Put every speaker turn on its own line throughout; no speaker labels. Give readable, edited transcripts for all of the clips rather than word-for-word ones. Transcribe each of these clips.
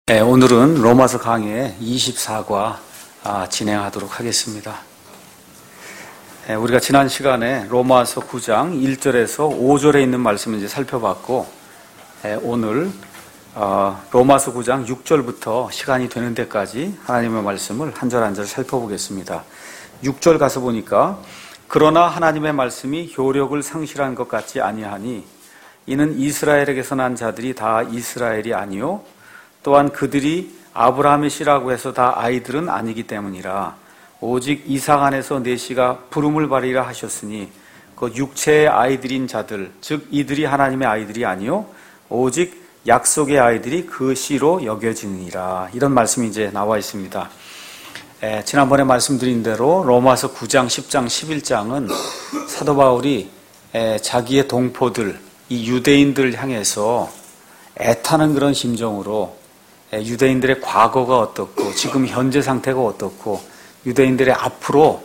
네, 오늘은 로마서 강의 24과 진행하도록 하겠습니다. 우리가 지난 시간에 로마서 9장 1절에서 5절에 있는 말씀을 이제 살펴봤고, 오늘 로마서 9장 6절부터 시간이 되는 데까지 하나님의 말씀을 한 절 한 절 살펴보겠습니다. 6절 가서 보니까 그러나 하나님의 말씀이 효력을 상실한 것 같지 아니하니 이는 이스라엘에게서 난 자들이 다 이스라엘이 아니요 또한 그들이 아브라함의 씨라고 해서 다 아이들은 아니기 때문이라. 오직 이삭 안에서 내 씨가 부름을 받으리라 하셨으니 그 육체의 아이들인 자들, 즉 이들이 하나님의 아이들이 아니요 오직 약속의 아이들이 그 씨로 여겨지느니라. 이런 말씀이 이제 나와 있습니다. 지난번에 말씀드린 대로 로마서 9장, 10장, 11장은 사도 바울이 자기의 동포들, 이 유대인들을 향해서 애타는 그런 심정으로 유대인들의 과거가 어떻고 지금 현재 상태가 어떻고 유대인들의 앞으로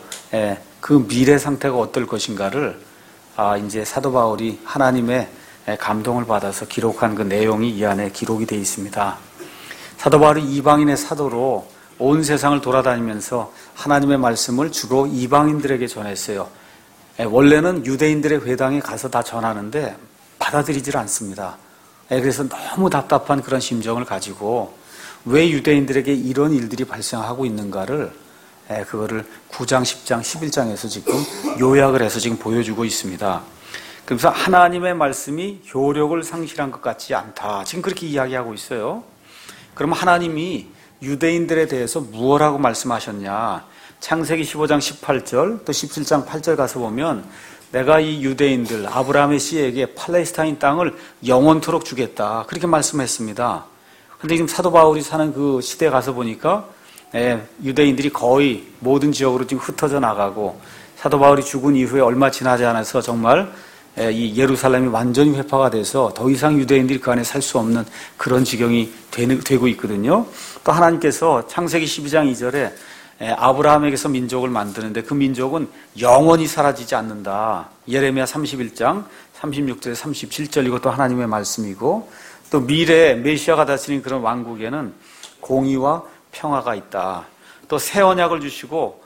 그 미래 상태가 어떨 것인가를 이제 사도 바울이 하나님의 감동을 받아서 기록한 그 내용이 이 안에 기록이 되어 있습니다. 사도 바울이 이방인의 사도로 온 세상을 돌아다니면서 하나님의 말씀을 주로 이방인들에게 전했어요. 원래는 유대인들의 회당에 가서 다 전하는데 받아들이질 않습니다. 그래서 너무 답답한 그런 심정을 가지고 왜 유대인들에게 이런 일들이 발생하고 있는가를 그거를 9장, 10장, 11장에서 지금 요약을 해서 지금 보여주고 있습니다. 그래서 하나님의 말씀이 효력을 상실한 것 같지 않다. 지금 그렇게 이야기하고 있어요. 그럼 하나님이 유대인들에 대해서 무엇라고 말씀하셨냐? 창세기 15장 18절 또 17장 8절 가서 보면 내가 이 유대인들 아브라함의 씨에게 팔레스타인 땅을 영원토록 주겠다. 그렇게 말씀했습니다. 그런데 지금 사도 바울이 사는 그 시대에 가서 보니까 유대인들이 거의 모든 지역으로 지금 흩어져 나가고 사도 바울이 죽은 이후에 얼마 지나지 않아서 정말 이 예루살렘이 완전히 회파가 돼서 더 이상 유대인들이 그 안에 살 수 없는 그런 지경이 되고 있거든요. 또 하나님께서 창세기 12장 2절에 아브라함에게서 민족을 만드는데 그 민족은 영원히 사라지지 않는다. 예레미야 31장 36절에 37절 이것도 하나님의 말씀이고 또 미래에 메시아가 다스리는 그런 왕국에는 공의와 평화가 있다. 또 새 언약을 주시고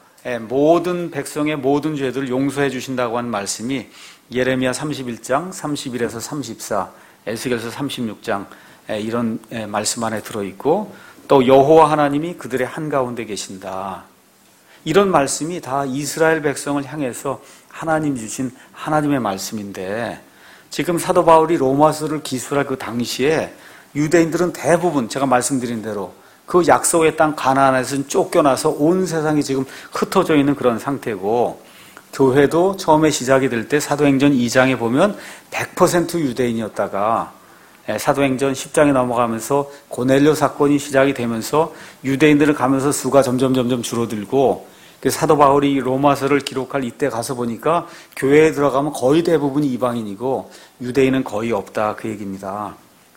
모든 백성의 모든 죄들을 용서해 주신다고 하는 말씀이 예레미야 31장 31에서 34, 에스겔서 36장 이런 말씀 안에 들어있고 또 여호와 하나님이 그들의 한가운데 계신다. 이런 말씀이 다 이스라엘 백성을 향해서 하나님 주신 하나님의 말씀인데 지금 사도 바울이 로마서를 기술할 그 당시에 유대인들은 대부분 제가 말씀드린 대로 그 약속의 땅 가나안에서 쫓겨나서 온 세상이 지금 흩어져 있는 그런 상태고 교회도 처음에 시작이 될 때 사도행전 2장에 보면 100% 유대인이었다가 사도행전 10장에 넘어가면서 고넬료 사건이 시작이 되면서 유대인들을 가면서 수가 점점 줄어들고 사도 바울이 로마서를 기록할 이때 가서 보니까 교회에 들어가면 거의 대부분이 이방인이고 유대인은 거의 없다 그 얘기입니다.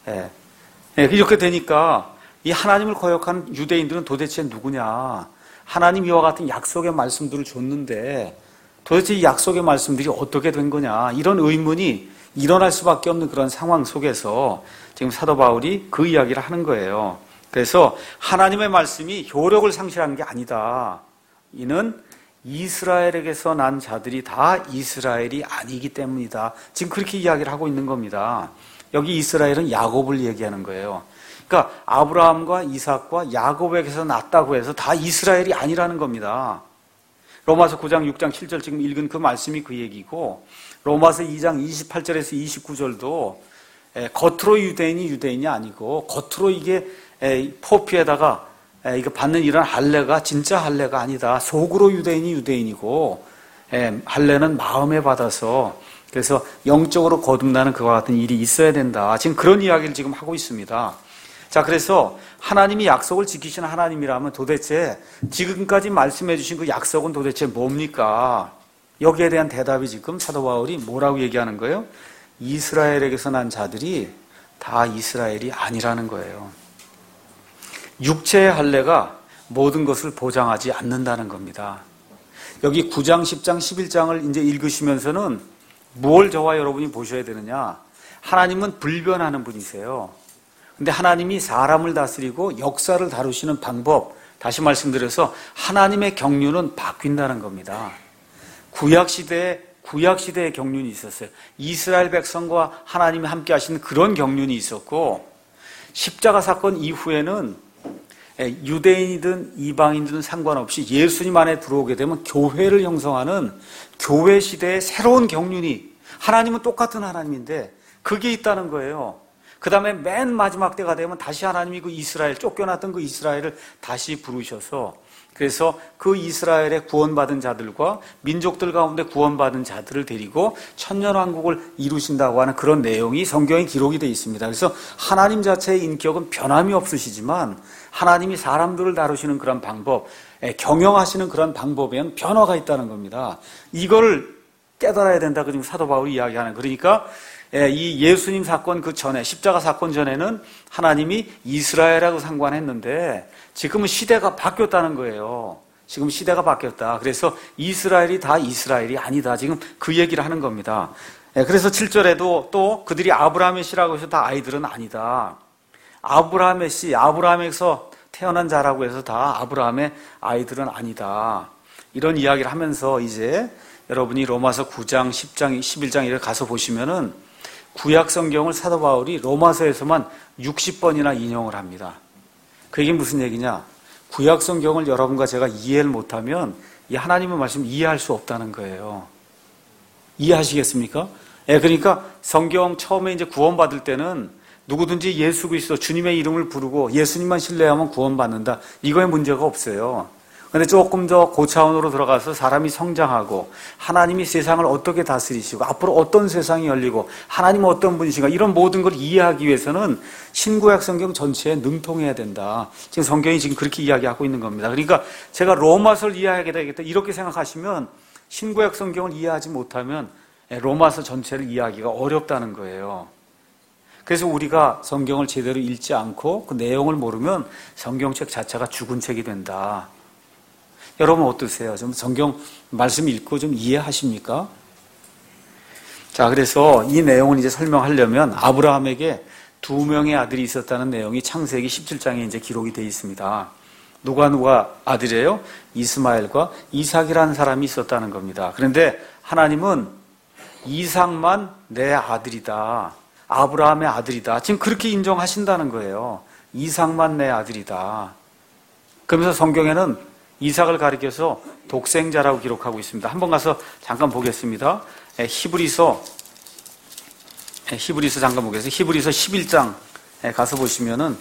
이렇게 되니까 이 하나님을 거역한 유대인들은 도대체 누구냐? 하나님 이와 같은 약속의 말씀들을 줬는데 도대체 이 약속의 말씀들이 어떻게 된 거냐? 이런 의문이 일어날 수밖에 없는 그런 상황 속에서 지금 사도 바울이 그 이야기를 하는 거예요. 그래서 하나님의 말씀이 효력을 상실한 게 아니다. 이는 이스라엘에게서 난 자들이 다 이스라엘이 아니기 때문이다. 지금 그렇게 이야기를 하고 있는 겁니다. 여기 이스라엘은 야곱을 얘기하는 거예요. 그러니까 아브라함과 이삭과 야곱에게서 났다고 해서 다 이스라엘이 아니라는 겁니다. 로마서 9장, 6장, 7절 지금 읽은 그 말씀이 그 얘기고 로마서 2장 28절에서 29절도 겉으로 유대인이 아니고 겉으로 이게 포피에다가 이거 받는 이런 할례가 진짜 할례가 아니다. 속으로 유대인이고 할례는 마음에 받아서 그래서 영적으로 거듭나는 그와 같은 일이 있어야 된다. 지금 그런 이야기를 지금 하고 있습니다. 자, 그래서 하나님이 약속을 지키시는 하나님이라면 도대체 지금까지 말씀해 주신 그 약속은 도대체 뭡니까? 여기에 대한 대답이 지금 사도 바울이 뭐라고 얘기하는 거예요? 이스라엘에게서 난 자들이 다 이스라엘이 아니라는 거예요. 육체의 할례가 모든 것을 보장하지 않는다는 겁니다. 여기 9장, 10장, 11장을 이제 읽으시면서는 뭘 저와 여러분이 보셔야 되느냐? 하나님은 불변하는 분이세요. 근데 하나님이 사람을 다스리고 역사를 다루시는 방법, 다시 말씀드려서 하나님의 경륜은 바뀐다는 겁니다. 구약시대의 경륜이 있었어요. 이스라엘 백성과 하나님이 함께 하시는 그런 경륜이 있었고, 십자가 사건 이후에는 유대인이든 이방인이든 상관없이 예수님 안에 들어오게 되면 교회를 형성하는 교회 시대의 새로운 경륜이, 하나님은 똑같은 하나님인데 그게 있다는 거예요. 그 다음에 맨 마지막 때가 되면 다시 하나님이 그 이스라엘, 쫓겨났던 그 이스라엘을 다시 부르셔서, 그래서 그 이스라엘의 구원받은 자들과 민족들 가운데 구원받은 자들을 데리고 천년왕국을 이루신다고 하는 그런 내용이 성경에 기록이 되어 있습니다. 그래서 하나님 자체의 인격은 변함이 없으시지만 하나님이 사람들을 다루시는 그런 방법, 경영하시는 그런 방법에는 변화가 있다는 겁니다. 이걸 깨달아야 된다. 그 지금 사도 바울이 이야기하는, 그러니까 이 예수님 사건 그 전에, 십자가 사건 전에는 하나님이 이스라엘하고 상관했는데 지금은 시대가 바뀌었다는 거예요. 지금 시대가 바뀌었다. 그래서 이스라엘이 다 이스라엘이 아니다. 지금 그 얘기를 하는 겁니다. 그래서 7절에도 또 그들이 아브라함의 씨라고 해서 다 아이들은 아니다. 아브라함의 씨, 아브라함에서 태어난 자라고 해서 다 아브라함의 아이들은 아니다. 이런 이야기를 하면서 이제 여러분이 로마서 9장, 10장, 11장 이렇게 가서 보시면은 구약 성경을 사도 바울이 로마서에서만 60번이나 인용을 합니다. 그 얘기는 무슨 얘기냐? 구약 성경을 여러분과 제가 이해를 못하면 이 하나님의 말씀을 이해할 수 없다는 거예요. 이해하시겠습니까? 그러니까 성경 처음에 이제 구원받을 때는 누구든지 예수 그리스도 주님의 이름을 부르고 예수님만 신뢰하면 구원받는다. 이거에 문제가 없어요. 그런데 조금 더 고차원으로 들어가서 사람이 성장하고 하나님이 세상을 어떻게 다스리시고 앞으로 어떤 세상이 열리고 하나님은 어떤 분이신가, 이런 모든 걸 이해하기 위해서는 신구약 성경 전체에 능통해야 된다. 지금 성경이 지금 그렇게 이야기하고 있는 겁니다. 그러니까 제가 로마서를 이해하게 되겠다 이렇게 생각하시면 신구약 성경을 이해하지 못하면 로마서 전체를 이해하기가 어렵다는 거예요. 그래서 우리가 성경을 제대로 읽지 않고 그 내용을 모르면 성경책 자체가 죽은 책이 된다. 여러분 어떠세요? 좀 성경 말씀 읽고 좀 이해하십니까? 자, 그래서 이 내용을 이제 설명하려면 아브라함에게 2명의 아들이 있었다는 내용이 창세기 17장에 이제 기록이 되어 있습니다. 누가 아들이에요? 이스마엘과 이삭이라는 사람이 있었다는 겁니다. 그런데 하나님은 이삭만 내 아들이다. 아브라함의 아들이다. 지금 그렇게 인정하신다는 거예요. 이삭만 내 아들이다. 그러면서 성경에는 이삭을 가리켜서 독생자라고 기록하고 있습니다. 한번 가서 잠깐 보겠습니다. 히브리서 잠깐 보겠습니다. 히브리서 11장 가서 보시면은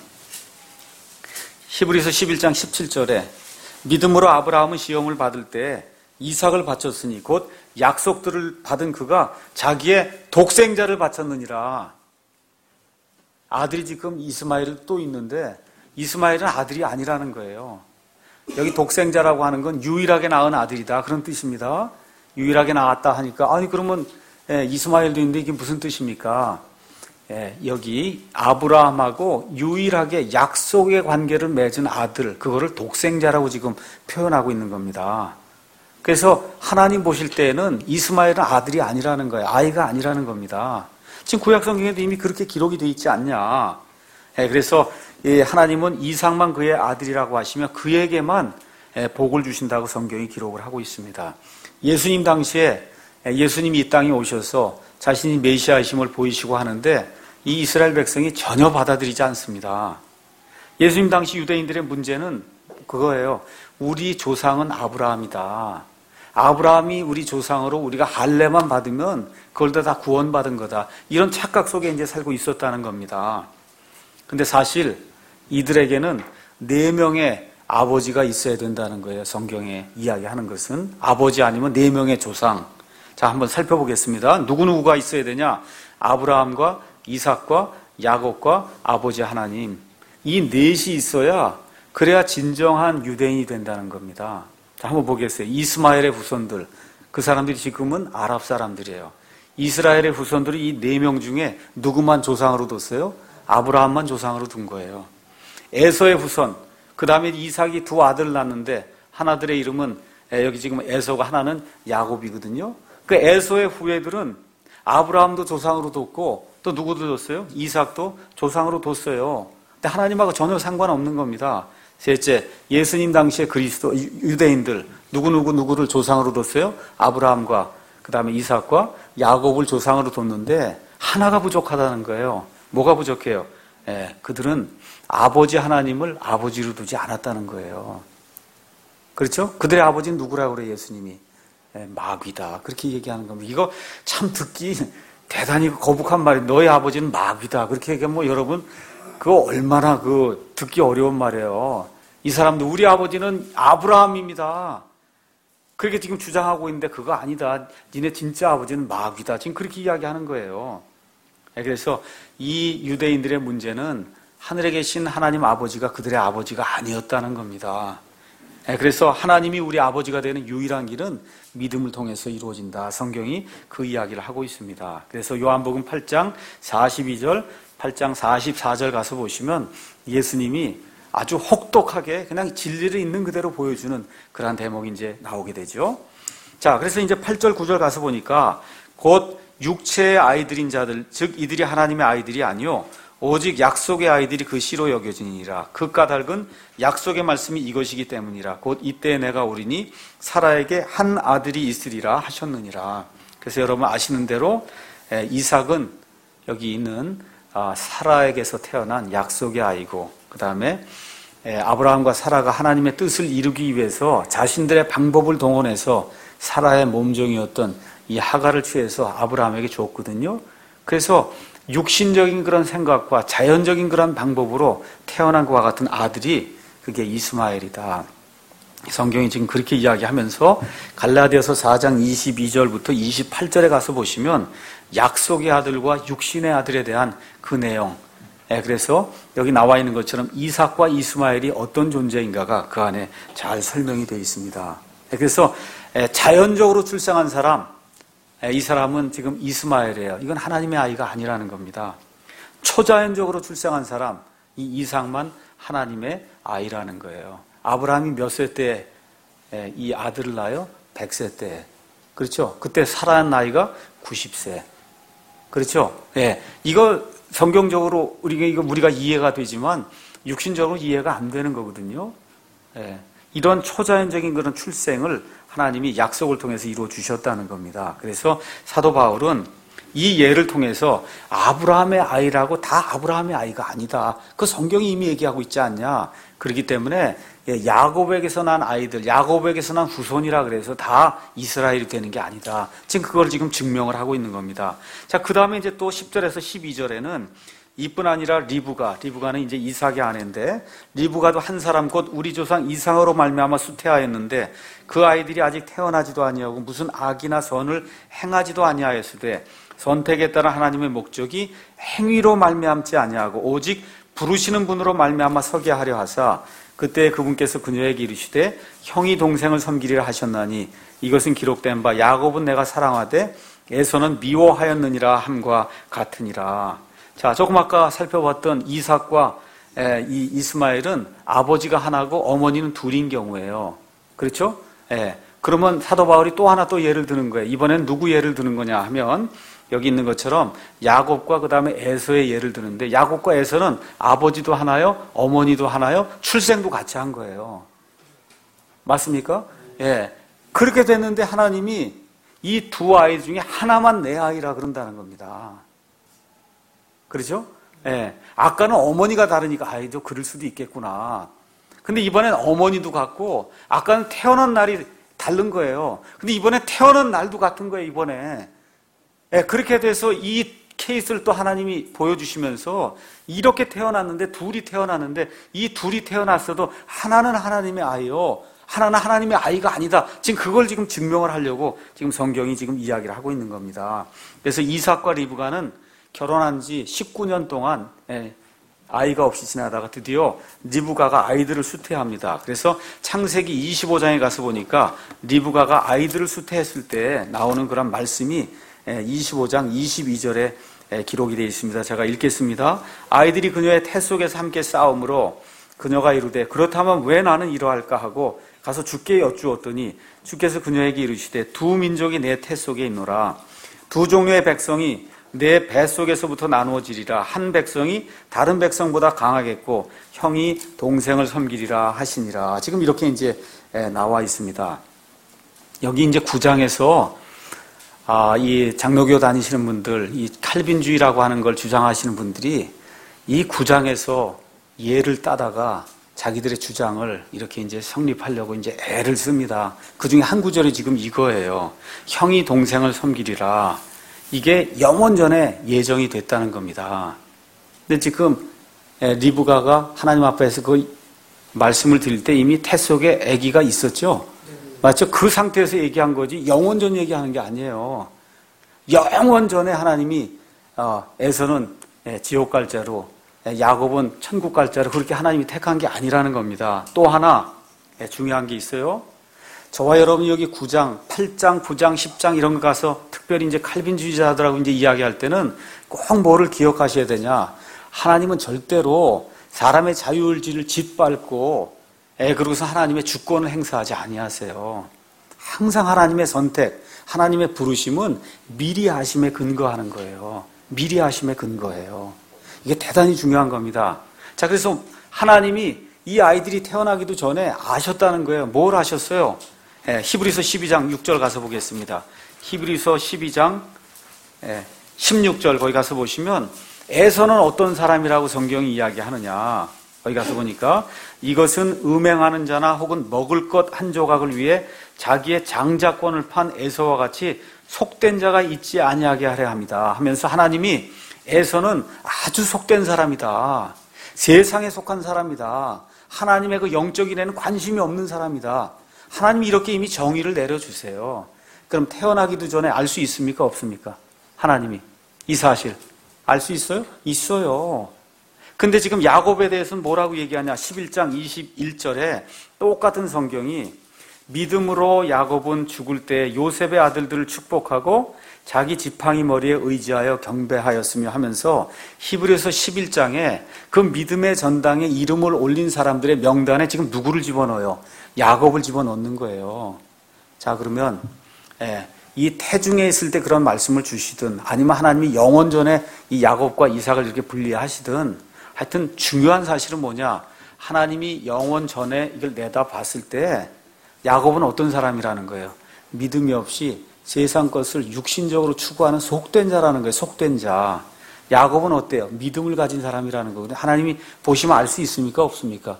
히브리서 11장 17절에 믿음으로 아브라함은 시험을 받을 때 이삭을 바쳤으니 곧 약속들을 받은 그가 자기의 독생자를 바쳤느니라. 아들이 지금 이스마엘 또 있는데 이스마엘은 아들이 아니라는 거예요. 여기 독생자라고 하는 건 유일하게 낳은 아들이다, 그런 뜻입니다. 유일하게 낳았다 하니까 아니 그러면 이스마엘도 있는데 이게 무슨 뜻입니까? 여기 아브라함하고 유일하게 약속의 관계를 맺은 아들, 그거를 독생자라고 지금 표현하고 있는 겁니다. 그래서 하나님 보실 때에는 이스마엘은 아들이 아니라는 거예요. 아이가 아니라는 겁니다. 지금 구약 성경에도 이미 그렇게 기록이 되어 있지 않냐. 그래서 하나님은 이삭만 그의 아들이라고 하시며 그에게만 복을 주신다고 성경이 기록을 하고 있습니다. 예수님 당시에 예수님이 이 땅에 오셔서 자신이 메시아이심을 보이시고 하는데 이 이스라엘 백성이 전혀 받아들이지 않습니다. 예수님 당시 유대인들의 문제는 그거예요. 우리 조상은 아브라함이다. 아브라함이 우리 조상으로 우리가 할례만 받으면 그걸 다 구원받은 거다. 이런 착각 속에 이제 살고 있었다는 겁니다. 근데 사실 이들에게는 4명의 아버지가 있어야 된다는 거예요. 성경에 이야기하는 것은 아버지 아니면 4명의 조상. 자, 한번 살펴보겠습니다. 누구누구가 있어야 되냐? 아브라함과 이삭과 야곱과 아버지 하나님. 이 4이 있어야 그래야 진정한 유대인이 된다는 겁니다. 자, 한번 보겠어요. 이스마엘의 후손들. 그 사람들이 지금은 아랍 사람들이에요. 이스라엘의 후손들이 이 4명 중에 누구만 조상으로 뒀어요? 아브라함만 조상으로 둔 거예요. 에서의 후손, 그 다음에 이삭이 2 아들을 낳는데 하나들의 이름은 여기 지금 에서가 하나는 야곱이거든요. 그 에서의 후예들은 아브라함도 조상으로 뒀고 또 누구도 뒀어요? 이삭도 조상으로 뒀어요. 근데 하나님하고 전혀 상관없는 겁니다. 셋째, 예수님 당시에 그리스도 유대인들 누구를 조상으로 뒀어요? 아브라함과 그 다음에 이삭과 야곱을 조상으로 뒀는데 하나가 부족하다는 거예요. 뭐가 부족해요? 그들은 아버지 하나님을 아버지로 두지 않았다는 거예요. 그렇죠? 그들의 아버지는 누구라고 그래요? 예수님이 마귀다 그렇게 얘기하는 겁니다. 이거 참 듣기 대단히 거북한 말이에요. 너희 아버지는 마귀다 그렇게 얘기하면 뭐 여러분 그거 얼마나 듣기 어려운 말이에요. 이 사람들 우리 아버지는 아브라함입니다. 그렇게 지금 주장하고 있는데 그거 아니다. 니네 진짜 아버지는 마귀다. 지금 그렇게 이야기하는 거예요. 그래서 이 유대인들의 문제는 하늘에 계신 하나님 아버지가 그들의 아버지가 아니었다는 겁니다. 그래서 하나님이 우리 아버지가 되는 유일한 길은 믿음을 통해서 이루어진다. 성경이 그 이야기를 하고 있습니다. 그래서 요한복음 8장 42절, 8장 44절 가서 보시면 예수님이 아주 혹독하게 그냥 진리를 있는 그대로 보여주는 그러한 대목이 이제 나오게 되죠. 자, 그래서 이제 8절, 9절 가서 보니까 곧 육체의 아이들인 자들, 즉 이들이 하나님의 아이들이 아니요 오직 약속의 아이들이 그 씨로 여겨지니라. 그 까닭은 약속의 말씀이 이것이기 때문이라. 곧 이때 내가 오리니 사라에게 한 아들이 있으리라 하셨느니라. 그래서 여러분 아시는 대로 이삭은 여기 있는 사라에게서 태어난 약속의 아이고 그 다음에 아브라함과 사라가 하나님의 뜻을 이루기 위해서 자신들의 방법을 동원해서 사라의 몸종이었던 이 하갈을 취해서 아브라함에게 줬거든요. 그래서 육신적인 그런 생각과 자연적인 그런 방법으로 태어난 것과 같은 아들이 그게 이스마엘이다. 성경이 지금 그렇게 이야기하면서 갈라디아서 4장 22절부터 28절에 가서 보시면 약속의 아들과 육신의 아들에 대한 그 내용, 그래서 여기 나와 있는 것처럼 이삭과 이스마엘이 어떤 존재인가가 그 안에 잘 설명이 되어 있습니다. 그래서 자연적으로 출생한 사람, 이 사람은 지금 이스마엘이에요. 이건 하나님의 아이가 아니라는 겁니다. 초자연적으로 출생한 사람, 이 이삭만 하나님의 아이라는 거예요. 아브라함이 몇 세 때 이 아들을 낳아요? 100세 때. 그렇죠? 그때 살아난 나이가 90세. 그렇죠? 이거 성경적으로 우리가 이해가 되지만 육신적으로 이해가 안 되는 거거든요. 이런 초자연적인 그런 출생을 하나님이 약속을 통해서 이루어 주셨다는 겁니다. 그래서 사도 바울은 이 예를 통해서 아브라함의 아이라고 다 아브라함의 아이가 아니다. 그 성경이 이미 얘기하고 있지 않냐. 그렇기 때문에 야곱에게서 난 아이들, 야곱에게서 난 후손이라 그래서 다 이스라엘이 되는 게 아니다. 지금 그걸 지금 증명을 하고 있는 겁니다. 자, 그 다음에 이제 또 10절에서 12절에는 이뿐 아니라 리브가는 이제 이삭의 아내인데 리브가도 한 사람 곧 우리 조상 이삭으로 말미암아 수태하였는데 그 아이들이 아직 태어나지도 아니하고 무슨 악이나 선을 행하지도 아니하였으되 선택에 따라 하나님의 목적이 행위로 말미암지 아니하고 오직 부르시는 분으로 말미암아 서게 하려 하사 그때 그분께서 그녀에게 이르시되 형이 동생을 섬기리라 하셨나니 이것은 기록된 바 야곱은 내가 사랑하되 에서는 미워하였느니라 함과 같으니라. 자, 조금 아까 살펴봤던 이삭과 이 이스마엘은 아버지가 하나고 어머니는 둘인 경우예요. 그렇죠? 그러면 사도 바울이 또 하나 또 예를 드는 거예요. 이번엔 누구 예를 드는 거냐 하면 여기 있는 것처럼 야곱과 그 다음에 에서의 예를 드는데 야곱과 에서는 아버지도 하나요? 어머니도 하나요? 출생도 같이 한 거예요. 맞습니까? 그렇게 됐는데 하나님이 이 두 아이 중에 하나만 내 아이라 그런다는 겁니다. 그렇죠? 아까는 어머니가 다르니까 아이도 그럴 수도 있겠구나. 근데 이번엔 어머니도 같고 아까는 태어난 날이 다른 거예요. 근데 이번에 태어난 날도 같은 거예요, 이번에. 그렇게 돼서 이 케이스를 또 하나님이 보여주시면서 이렇게 태어났는데 둘이 태어났는데 이 둘이 태어났어도 하나는 하나님의 아이요. 하나는 하나님의 아이가 아니다. 지금 그걸 지금 증명을 하려고 지금 성경이 지금 이야기를 하고 있는 겁니다. 그래서 이삭과 리브가는 결혼한 지 19년 동안 아이가 없이 지나다가 드디어 리브가가 아이들을 수태합니다. 그래서 창세기 25장에 가서 보니까 리브가가 아이들을 수태했을 때 나오는 그런 말씀이 25장 22절에 기록이 되어 있습니다. 제가 읽겠습니다. 아이들이 그녀의 태 속에서 함께 싸움으로 그녀가 이르되 그렇다면 왜 나는 이러할까 하고 가서 주께 여쭈었더니 주께서 그녀에게 이르시되 두 민족이 내 태 속에 있노라. 두 종류의 백성이 내 뱃속에서부터 나누어지리라. 한 백성이 다른 백성보다 강하겠고 형이 동생을 섬기리라 하시니라. 지금 이렇게 이제 나와 있습니다. 여기 이제 9장에서 이 장로교 다니시는 분들, 이 칼빈주의라고 하는 걸 주장하시는 분들이 이 9장에서 예를 따다가 자기들의 주장을 이렇게 이제 성립하려고 이제 애를 씁니다. 그 중에 한 구절이 지금 이거예요. 형이 동생을 섬기리라. 이게 영원 전에 예정이 됐다는 겁니다. 근데 지금 리브가가 하나님 앞에서 그 말씀을 드릴 때 이미 태 속에 아기가 있었죠? 맞죠? 그 상태에서 얘기한 거지 영원 전 얘기하는 게 아니에요. 영원 전에 하나님이 에서는 지옥 갈 자로 야곱은 천국 갈 자로 그렇게 하나님이 택한 게 아니라는 겁니다. 또 하나 중요한 게 있어요. 저와 여러분이 여기 9장, 8장, 9장, 10장 이런 거 가서 특별히 이제 칼빈주의자들하고 이제 이야기할 때는 꼭 뭐를 기억하셔야 되냐. 하나님은 절대로 사람의 자유의지를 짓밟고 그러고서 하나님의 주권을 행사하지 아니하세요. 항상 하나님의 선택, 하나님의 부르심은 미리 하심에 근거하는 거예요. 미리 하심에 근거해요. 이게 대단히 중요한 겁니다. 자, 그래서 하나님이 이 아이들이 태어나기도 전에 아셨다는 거예요. 뭘 아셨어요? 히브리서 12장 6절 가서 보겠습니다. 히브리서 12장 16절 거기 가서 보시면 에서는 어떤 사람이라고 성경이 이야기하느냐. 거기 가서 보니까 이것은 음행하는 자나 혹은 먹을 것 한 조각을 위해 자기의 장자권을 판 에서와 같이 속된 자가 있지 아니하게 하려 합니다 하면서 하나님이 에서는 아주 속된 사람이다. 세상에 속한 사람이다. 하나님의 그 영적인 애는 관심이 없는 사람이다. 하나님이 이렇게 이미 정의를 내려주세요. 그럼 태어나기도 전에 알 수 있습니까? 없습니까? 하나님이 이 사실 알 수 있어요? 있어요. 근데 지금 야곱에 대해서는 뭐라고 얘기하냐? 11장 21절에 똑같은 성경이 믿음으로 야곱은 죽을 때 요셉의 아들들을 축복하고 자기 지팡이 머리에 의지하여 경배하였으며 하면서 히브리서 11장에 그 믿음의 전당에 이름을 올린 사람들의 명단에 지금 누구를 집어넣어요? 야곱을 집어넣는 거예요. 자, 그러면 이 태중에 있을 때 그런 말씀을 주시든 아니면 하나님이 영원 전에 이 야곱과 이삭을 이렇게 분리하시든 하여튼 중요한 사실은 뭐냐? 하나님이 영원 전에 이걸 내다봤을 때 야곱은 어떤 사람이라는 거예요? 믿음이 없이 세상 것을 육신적으로 추구하는 속된 자라는 거예요. 속된 자. 야곱은 어때요? 믿음을 가진 사람이라는 거거든요. 하나님이 보시면 알 수 있습니까? 없습니까?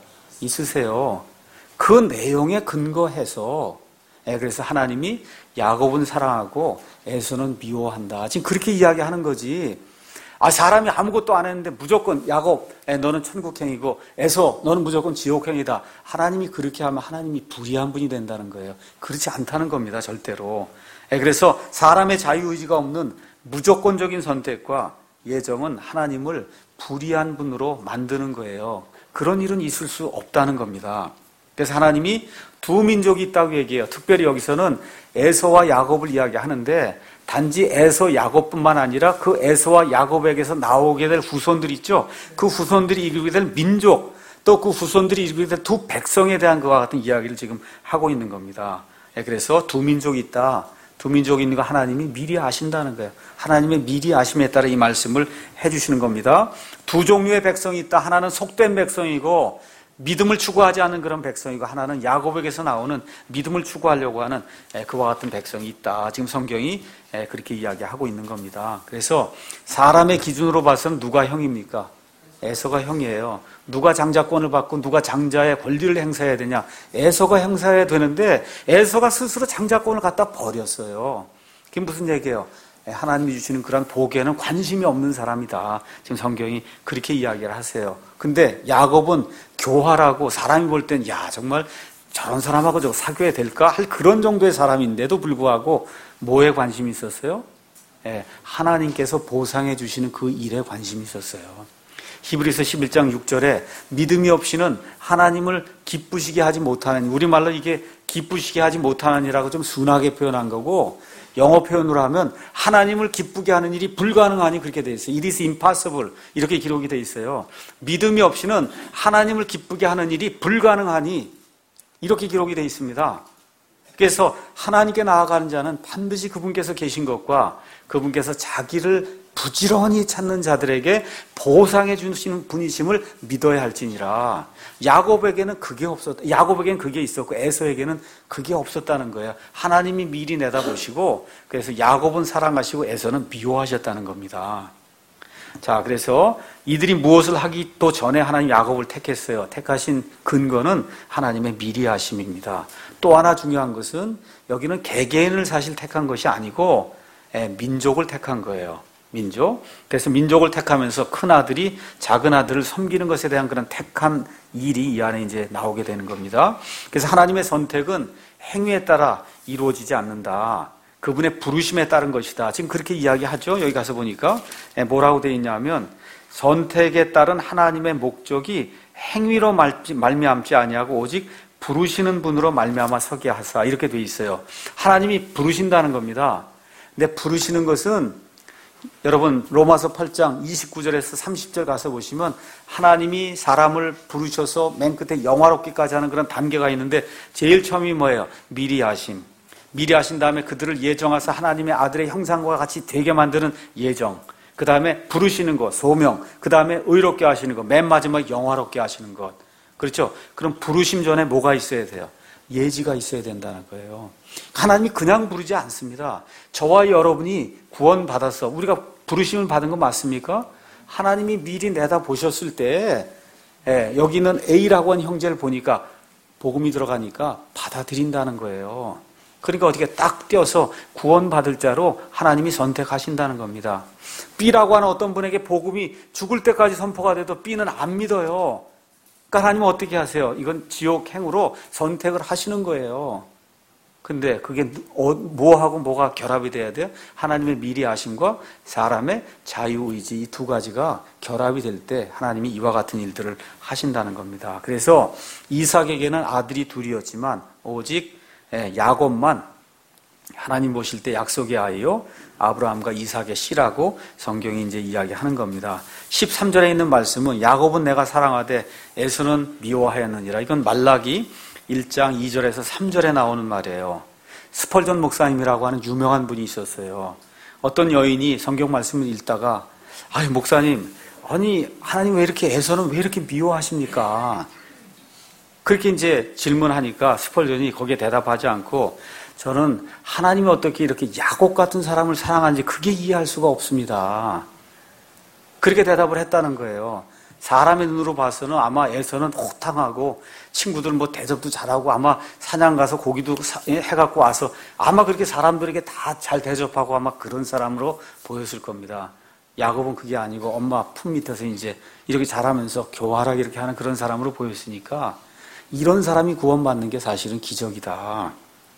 있으세요. 그 내용에 근거해서 그래서 하나님이 야곱은 사랑하고 에서는 미워한다. 지금 그렇게 이야기하는 거지. 사람이 아무것도 안 했는데 무조건 야곱 너는 천국행이고 에서 너는 무조건 지옥행이다. 하나님이 그렇게 하면 하나님이 불의한 분이 된다는 거예요. 그렇지 않다는 겁니다. 절대로. 그래서 사람의 자유의지가 없는 무조건적인 선택과 예정은 하나님을 불의한 분으로 만드는 거예요. 그런 일은 있을 수 없다는 겁니다. 그래서 하나님이 두 민족이 있다고 얘기해요. 특별히 여기서는 에서와 야곱을 이야기하는데 단지 에서 야곱뿐만 아니라 그 에서와 야곱에게서 나오게 될 후손들 있죠. 그 후손들이 이루게 될 민족, 또 그 후손들이 이루게 될 두 백성에 대한 그와 같은 이야기를 지금 하고 있는 겁니다. 그래서 두 민족이 있다. 두 민족이 있는 거 하나님이 미리 아신다는 거예요. 하나님의 미리 아심에 따라 이 말씀을 해주시는 겁니다. 두 종류의 백성이 있다. 하나는 속된 백성이고 믿음을 추구하지 않는 그런 백성이고 하나는 야곱에게서 나오는 믿음을 추구하려고 하는 그와 같은 백성이 있다. 지금 성경이 그렇게 이야기하고 있는 겁니다. 그래서 사람의 기준으로 봐서는 누가 형입니까? 에서가 형이에요. 누가 장자권을 받고 누가 장자의 권리를 행사해야 되냐? 에서가 행사해야 되는데 에서가 스스로 장자권을 갖다 버렸어요. 그게 무슨 얘기예요? 하나님이 주시는 그런 복에는 관심이 없는 사람이다. 지금 성경이 그렇게 이야기를 하세요. 근데 야곱은 교활하고 사람이 볼 땐 정말 저런 사람하고 저 사귀어야 될까? 할 그런 정도의 사람인데도 불구하고 뭐에 관심이 있었어요? 하나님께서 보상해 주시는 그 일에 관심이 있었어요. 히브리서 11장 6절에 믿음이 없이는 하나님을 기쁘시게 하지 못하는, 우리말로 이게 기쁘시게 하지 못하느니라고 좀 순하게 표현한 거고 영어 표현으로 하면 하나님을 기쁘게 하는 일이 불가능하니 그렇게 돼 있어요. It is impossible 이렇게 기록이 돼 있어요. 믿음이 없이는 하나님을 기쁘게 하는 일이 불가능하니 이렇게 기록이 돼 있습니다. 그래서 하나님께 나아가는 자는 반드시 그분께서 계신 것과 그분께서 자기를 부지런히 찾는 자들에게 보상해 주시는 분이심을 믿어야 할지니라. 야곱에게는 그게 있었고 에서에게는 그게 없었다는 거예요. 하나님이 미리 내다보시고 그래서 야곱은 사랑하시고 에서는 미워하셨다는 겁니다. 자, 그래서 이들이 무엇을 하기도 전에 하나님 야곱을 택했어요. 택하신 근거는 하나님의 미리 하심입니다. 또 하나 중요한 것은 여기는 개개인을 사실 택한 것이 아니고 민족을 택한 거예요. 민족. 그래서 민족을 택하면서 큰 아들이 작은 아들을 섬기는 것에 대한 그런 택한 일이 이 안에 이제 나오게 되는 겁니다. 그래서 하나님의 선택은 행위에 따라 이루어지지 않는다. 그분의 부르심에 따른 것이다. 지금 그렇게 이야기하죠. 여기 가서 보니까 뭐라고 되어 있냐면 선택에 따른 하나님의 목적이 행위로 말미암지 아니하고 오직 부르시는 분으로 말미암아 서게 하사 이렇게 되어 있어요. 하나님이 부르신다는 겁니다. 근데 부르시는 것은 여러분 로마서 8장 29절에서 30절 가서 보시면 하나님이 사람을 부르셔서 맨 끝에 영화롭기까지 하는 그런 단계가 있는데 제일 처음이 뭐예요? 미리 하심. 미리 하신 다음에 그들을 예정하사 하나님의 아들의 형상과 같이 되게 만드는 예정. 그 다음에 부르시는 것, 소명. 그 다음에 의롭게 하시는 것. 맨 마지막에 영화롭게 하시는 것. 그렇죠? 그럼 부르심 전에 뭐가 있어야 돼요? 예지가 있어야 된다는 거예요. 하나님이 그냥 부르지 않습니다. 저와 여러분이 구원받아서 우리가 부르심을 받은 거 맞습니까? 하나님이 미리 내다보셨을 때 여기는 A라고 하는 형제를 보니까 복음이 들어가니까 받아들인다는 거예요. 그러니까 어떻게 딱 떼어서 구원받을 자로 하나님이 선택하신다는 겁니다. B라고 하는 어떤 분에게 복음이 죽을 때까지 선포가 돼도 B는 안 믿어요. 그러니까 하나님은 어떻게 하세요? 이건 지옥행으로 선택을 하시는 거예요. 근데 그게 뭐하고 뭐가 결합이 돼야 돼요? 하나님의 미리 하심과 사람의 자유의지 이 두 가지가 결합이 될 때 하나님이 이와 같은 일들을 하신다는 겁니다. 그래서 이삭에게는 아들이 둘이었지만 오직 야곱만 하나님 보실 때 약속의 아이요 아브라함과 이삭의 씨라고 성경이 이제 이야기하는 겁니다. 13절에 있는 말씀은 야곱은 내가 사랑하되 에서는 미워하였느니라. 이건 말라기 1장 2절에서 3절에 나오는 말이에요. 스펄전 목사님이라고 하는 유명한 분이 있었어요. 어떤 여인이 성경 말씀을 읽다가 아니 목사님, 아니 하나님 에서는 왜 이렇게 미워하십니까? 그렇게 이제 질문하니까 스펄전이 거기에 대답하지 않고 저는 하나님이 어떻게 이렇게 야곱 같은 사람을 사랑하는지 그게 이해할 수가 없습니다. 그렇게 대답을 했다는 거예요. 사람의 눈으로 봐서는 아마 에서는 호탕하고 친구들 대접도 잘하고 아마 사냥 가서 고기도 해갖고 와서 아마 그렇게 사람들에게 다 잘 대접하고 아마 그런 사람으로 보였을 겁니다. 야곱은 그게 아니고 엄마 품 밑에서 이제 이렇게 잘하면서 교활하게 이렇게 하는 그런 사람으로 보였으니까 이런 사람이 구원받는 게 사실은 기적이다.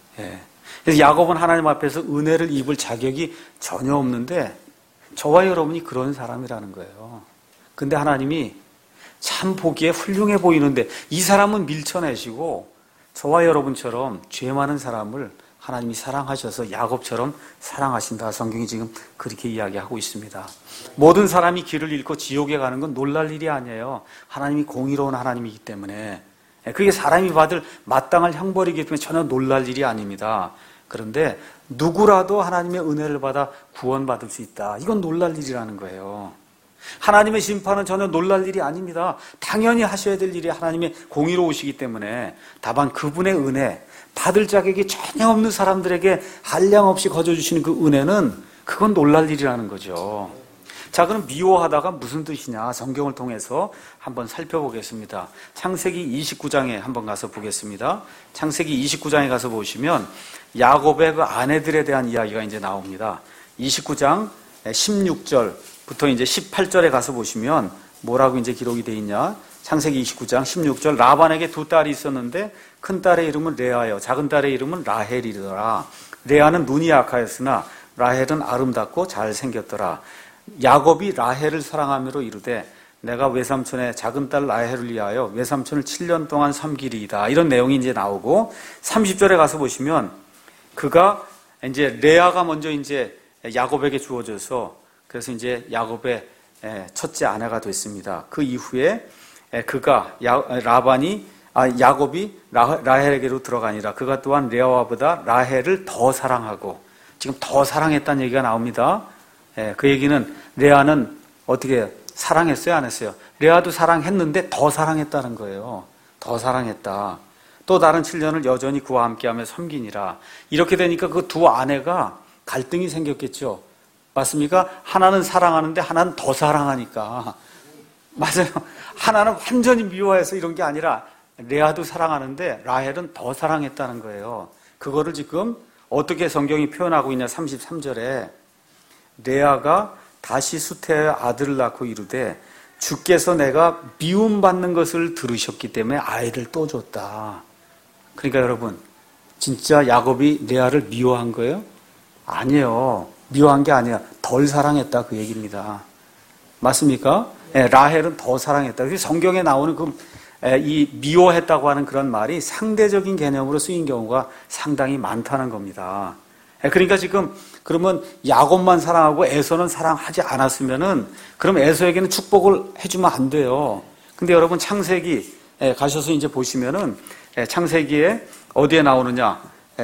그래서 야곱은 하나님 앞에서 은혜를 입을 자격이 전혀 없는데 저와 여러분이 그런 사람이라는 거예요. 근데 하나님이 참 보기에 훌륭해 보이는데 이 사람은 밀쳐내시고 저와 여러분처럼 죄 많은 사람을 하나님이 사랑하셔서 야곱처럼 사랑하신다. 성경이 지금 그렇게 이야기하고 있습니다. 모든 사람이 길을 잃고 지옥에 가는 건 놀랄 일이 아니에요. 하나님이 공의로운 하나님이기 때문에 그게 사람이 받을 마땅할 형벌이기 때문에 전혀 놀랄 일이 아닙니다. 그런데 누구라도 하나님의 은혜를 받아 구원받을 수 있다. 이건 놀랄 일이라는 거예요. 하나님의 심판은 전혀 놀랄 일이 아닙니다. 당연히 하셔야 될 일이 하나님의 공의로우시기 때문에 다만 그분의 은혜, 받을 자격이 전혀 없는 사람들에게 한량없이 거저주시는 그 은혜는 그건 놀랄 일이라는 거죠. 자, 그럼 미워하다가 무슨 뜻이냐? 성경을 통해서 한번 살펴보겠습니다. 창세기 29장에 한번 가서 보겠습니다. 창세기 29장에 가서 보시면 야곱의 그 아내들에 대한 이야기가 이제 나옵니다. 29장 16절부터 이제 18절에 가서 보시면 뭐라고 이제 기록이 되어 있냐? 창세기 29장 16절 라반에게 두 딸이 있었는데 큰 딸의 이름은 레아요. 작은 딸의 이름은 라헬이더라. 레아는 눈이 약하였으나 라헬은 아름답고 잘생겼더라. 야곱이 라헬을 사랑하므로 이르되 내가 외삼촌의 작은 딸 라헬을 위하여 외삼촌을 7년 동안 섬기리이다. 이런 내용이 이제 나오고 30절에 가서 보시면 그가 이제 레아가 먼저 이제 야곱에게 주어져서 그래서 이제 야곱의 첫째 아내가 됐습니다. 그 이후에 그가 야곱이 라헬에게로 들어가니라. 그가 또한 레아와보다 라헬을 더 사랑하고 지금 더 사랑했다는 얘기가 나옵니다. 그 얘기는 레아는 어떻게 사랑했어요, 안 했어요? 레아도 사랑했는데 더 사랑했다는 거예요. 더 사랑했다. 또 다른 7년을 여전히 그와 함께하며 섬기니라. 이렇게 되니까 그 두 아내가 갈등이 생겼겠죠. 맞습니까? 하나는 사랑하는데 하나는 더 사랑하니까. 맞아요. 하나는 완전히 미워해서 이런 게 아니라 레아도 사랑하는데 라헬은 더 사랑했다는 거예요. 그거를 지금 어떻게 성경이 표현하고 있냐. 33절에 레아가 다시 수태의 아들을 낳고 이르되 주께서 내가 미움받는 것을 들으셨기 때문에 아이를 또 줬다. 그러니까 여러분, 진짜 야곱이 레아를 미워한 거예요? 아니에요. 미워한 게 아니야. 덜 사랑했다 그 얘기입니다. 맞습니까? 라헬은 더 사랑했다. 성경에 나오는 이 미워했다고 하는 그런 말이 상대적인 개념으로 쓰인 경우가 상당히 많다는 겁니다. 그러니까 지금 그러면 야곱만 사랑하고 에서는 사랑하지 않았으면은 그럼 에서에게는 축복을 해주면 안 돼요. 근데 여러분 창세기 가셔서 이제 보시면은 창세기에 어디에 나오느냐?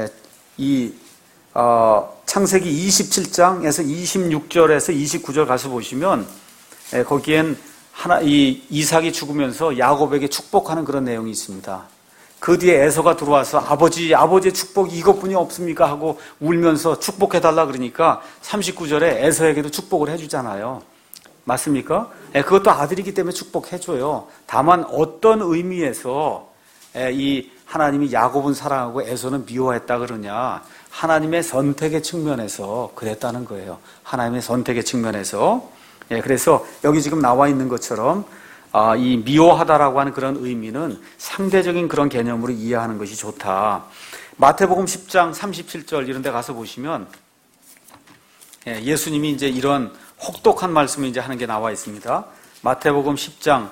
창세기 27장에서 26절에서 29절 가서 보시면 거기엔 이삭이 죽으면서 야곱에게 축복하는 그런 내용이 있습니다. 그 뒤에 에서가 들어와서 아버지의 축복이 이것뿐이 없습니까? 하고 울면서 축복해달라 그러니까 39절에 에서에게도 축복을 해주잖아요. 맞습니까? 그것도 아들이기 때문에 축복해줘요. 다만 어떤 의미에서 이 하나님이 야곱은 사랑하고 에서는 미워했다 그러냐? 하나님의 선택의 측면에서 그랬다는 거예요. 하나님의 선택의 측면에서. 그래서 여기 지금 나와 있는 것처럼 이 미워하다라고 하는 그런 의미는 상대적인 그런 개념으로 이해하는 것이 좋다. 마태복음 10장 37절 이런 데 가서 보시면 예수님이 이제 이런 혹독한 말씀을 이제 하는 게 나와 있습니다. 마태복음 10장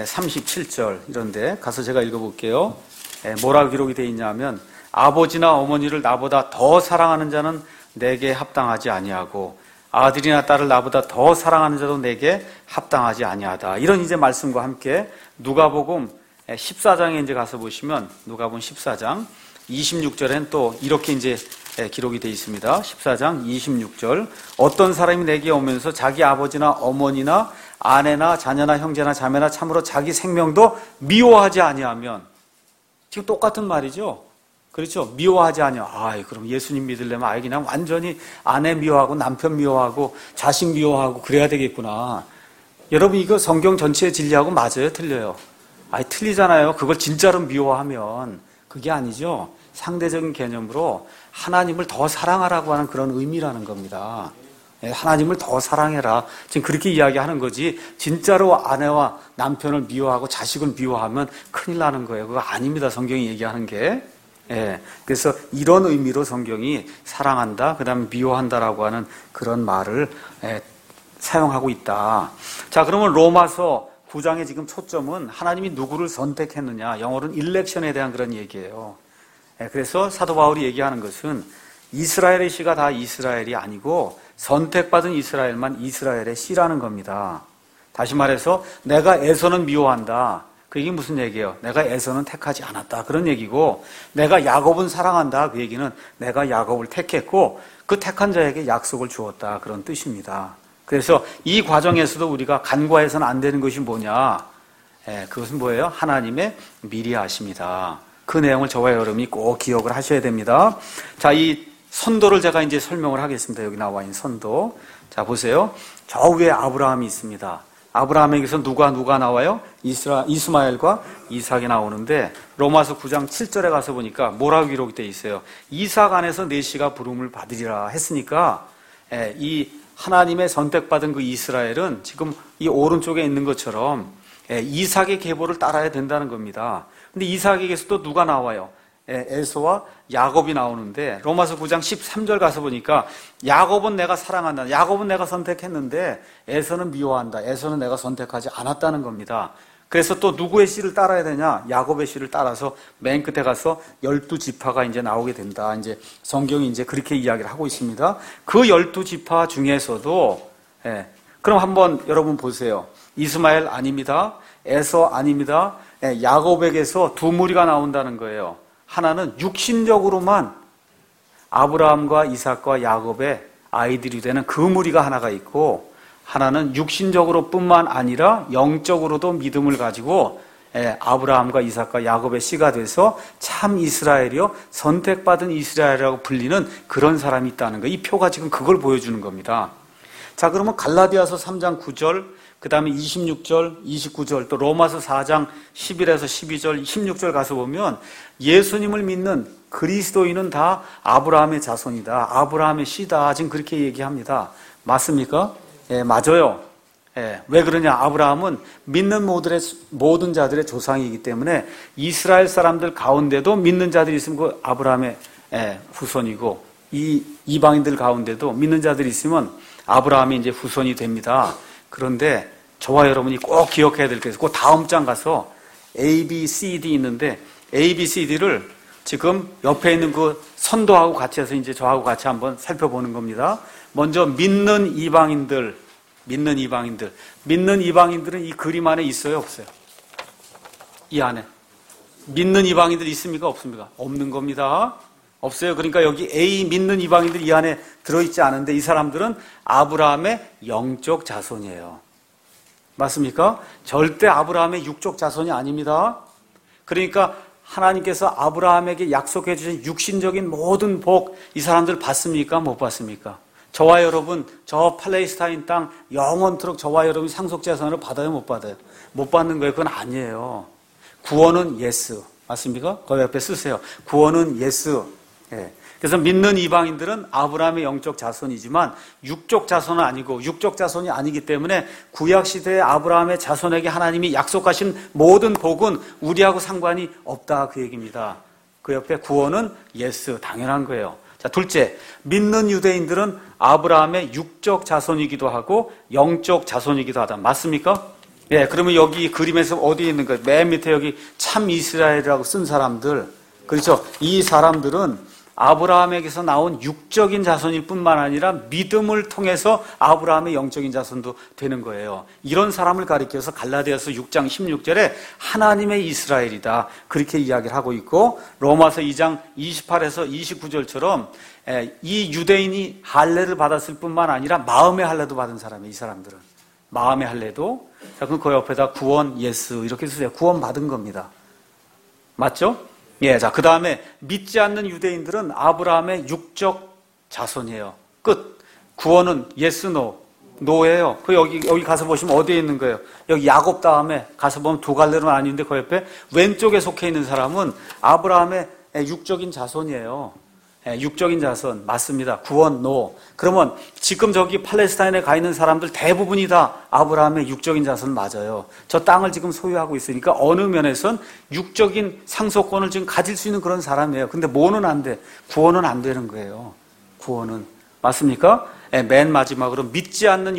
37절 이런 데 가서 제가 읽어볼게요. 뭐라고 기록이 되어 있냐면 아버지나 어머니를 나보다 더 사랑하는 자는 내게 합당하지 아니하고 아들이나 딸을 나보다 더 사랑하는 자도 내게 합당하지 아니하다. 이런 이제 말씀과 함께 누가복음 14장에 이제 가서 보시면 누가복음 14장 26절엔 또 이렇게 이제 기록이 되어 있습니다. 14장 26절. 어떤 사람이 내게 오면서 자기 아버지나 어머니나 아내나 자녀나 형제나 자매나 참으로 자기 생명도 미워하지 아니하면, 지금 똑같은 말이죠. 그렇죠? 미워하지 아니하. 그럼 예수님 믿으려면 그냥 완전히 아내 미워하고 남편 미워하고 자식 미워하고 그래야 되겠구나. 여러분 이거 성경 전체의 진리하고 맞아요? 틀려요? 틀리잖아요. 그걸 진짜로 미워하면. 그게 아니죠. 상대적인 개념으로 하나님을 더 사랑하라고 하는 그런 의미라는 겁니다. 하나님을 더 사랑해라. 지금 그렇게 이야기하는 거지 진짜로 아내와 남편을 미워하고 자식을 미워하면 큰일 나는 거예요. 그거 아닙니다. 성경이 얘기하는 게. 그래서 이런 의미로 성경이 사랑한다, 그 다음에 미워한다라고 하는 그런 말을 사용하고 있다. 자, 그러면 로마서 9장의 지금 초점은 하나님이 누구를 선택했느냐, 영어로는 일렉션에 대한 그런 얘기예요. 그래서 사도 바울이 얘기하는 것은 이스라엘의 씨가 다 이스라엘이 아니고 선택받은 이스라엘만 이스라엘의 씨라는 겁니다. 다시 말해서 내가 에서는 미워한다. 그 얘기 무슨 얘기예요? 내가 에서는 택하지 않았다. 그런 얘기고, 내가 야곱은 사랑한다. 그 얘기는 내가 야곱을 택했고 그 택한 자에게 약속을 주었다. 그런 뜻입니다. 그래서 이 과정에서도 우리가 간과해서는 안 되는 것이 뭐냐? 그것은 뭐예요? 하나님의 미리 아심이다. 그 내용을 저와 여러분이 꼭 기억을 하셔야 됩니다. 자, 이 선도를 제가 이제 설명을 하겠습니다. 여기 나와 있는 선도. 자, 보세요. 저 위에 아브라함이 있습니다. 아브라함에게서 누가 나와요? 이스마엘과 이삭이 나오는데 로마서 9장 7절에 가서 보니까 뭐라고 기록이 되어 있어요? 이삭 안에서 내 씨가 부름을 받으리라 했으니까 이 하나님의 선택받은 그 이스라엘은 지금 이 오른쪽에 있는 것처럼 이삭의 계보를 따라야 된다는 겁니다. 근데 이삭에게서 또 누가 나와요? 에서와 야곱이 나오는데 로마서 9장 13절 가서 보니까 야곱은 내가 사랑한다. 야곱은 내가 선택했는데 에서는 미워한다. 에서는 내가 선택하지 않았다는 겁니다. 그래서 또 누구의 씨를 따라야 되냐? 야곱의 씨를 따라서 맨 끝에 가서 12지파가 이제 나오게 된다. 이제 성경이 이제 그렇게 이야기를 하고 있습니다. 그 12지파 중에서도 그럼 한번 여러분 보세요. 이스마엘 아닙니다. 에서 아닙니다. 야곱에게서 두 무리가 나온다는 거예요. 하나는 육신적으로만 아브라함과 이삭과 야곱의 아이들이 되는 그 무리가 하나가 있고, 하나는 육신적으로 뿐만 아니라 영적으로도 믿음을 가지고 아브라함과 이삭과 야곱의 씨가 돼서 참 이스라엘이요, 선택받은 이스라엘이라고 불리는 그런 사람이 있다는 거예요. 이 표가 지금 그걸 보여주는 겁니다. 자, 그러면 갈라디아서 3장 9절, 그 다음에 26절, 29절, 또 로마서 4장 11에서 12절, 16절 가서 보면 예수님을 믿는 그리스도인은 다 아브라함의 자손이다, 아브라함의 씨다, 지금 그렇게 얘기합니다. 맞습니까? 예, 맞아요. 예, 왜 그러냐? 아브라함은 믿는 모든 자들의 조상이기 때문에 이스라엘 사람들 가운데도 믿는 자들이 있으면 그 아브라함의 후손이고, 이 이방인들 가운데도 믿는 자들이 있으면 아브라함이 이제 후손이 됩니다. 그런데 저와 여러분이 꼭 기억해야 될 게 있어요. 그 다음 장 가서 A, B, C, D 있는데 A, B, C, D를 지금 옆에 있는 그 선도하고 같이 해서 이제 저하고 같이 한번 살펴보는 겁니다. 먼저 믿는 이방인들은 이 그림 안에 있어요, 없어요? 이 안에 믿는 이방인들 있습니까, 없습니까? 없는 겁니다. 없어요. 그러니까 여기 A 믿는 이방인들 이 안에 들어있지 않은데 이 사람들은 아브라함의 영적 자손이에요. 맞습니까? 절대 아브라함의 육적 자손이 아닙니다. 그러니까 하나님께서 아브라함에게 약속해 주신 육신적인 모든 복, 이 사람들 받습니까? 못 받습니까? 저와 여러분, 저 팔레스타인 땅 영원토록 저와 여러분이 상속자산을 받아요, 못 받아요? 못 받는 거예요. 그건 아니에요. 구원은 예스. 맞습니까? 거기 옆에 쓰세요. 구원은 예스. 예. 그래서 믿는 이방인들은 아브라함의 영적 자손이지만 육적 자손은 아니고, 육적 자손이 아니기 때문에 구약시대의 아브라함의 자손에게 하나님이 약속하신 모든 복은 우리하고 상관이 없다, 그 얘기입니다. 그 옆에 구원은 예스, 당연한 거예요. 자, 둘째, 믿는 유대인들은 아브라함의 육적 자손이기도 하고 영적 자손이기도 하다. 맞습니까? 예, 그러면 여기 그림에서 어디에 있는 거예요? 맨 밑에 여기 참 이스라엘이라고 쓴 사람들. 그렇죠? 이 사람들은 아브라함에게서 나온 육적인 자손일 뿐만 아니라 믿음을 통해서 아브라함의 영적인 자손도 되는 거예요. 이런 사람을 가리켜서 갈라디아서 6장 16절에 하나님의 이스라엘이다, 그렇게 이야기를 하고 있고, 로마서 2장 28에서 29절처럼 이 유대인이 할례를 받았을 뿐만 아니라 마음의 할례도 받은 사람이에요. 이 사람들은 마음의 할례도. 자, 그럼 그 옆에다 구원 예스 이렇게 쓰세요. 구원 받은 겁니다. 맞죠? 예, 자, 그 다음에 믿지 않는 유대인들은 아브라함의 육적 자손이에요. 끝. 구원은 yes, no, no예요. 그 여기 가서 보시면 어디에 있는 거예요? 여기 야곱 다음에 가서 보면 두 갈래로 나뉘는데 그 옆에 왼쪽에 속해 있는 사람은 아브라함의 육적인 자손이에요. 육적인 자손 맞습니다. 구원 no. 그러면 지금 저기 팔레스타인에 가 있는 사람들 대부분이 다 아브라함의 육적인 자손 맞아요. 저 땅을 지금 소유하고 있으니까 어느 면에선 육적인 상속권을 지금 가질 수 있는 그런 사람이에요. 근데 뭐는 안 돼? 구원은 안 되는 거예요. 구원은. 맞습니까? 맨 마지막으로 믿지 않는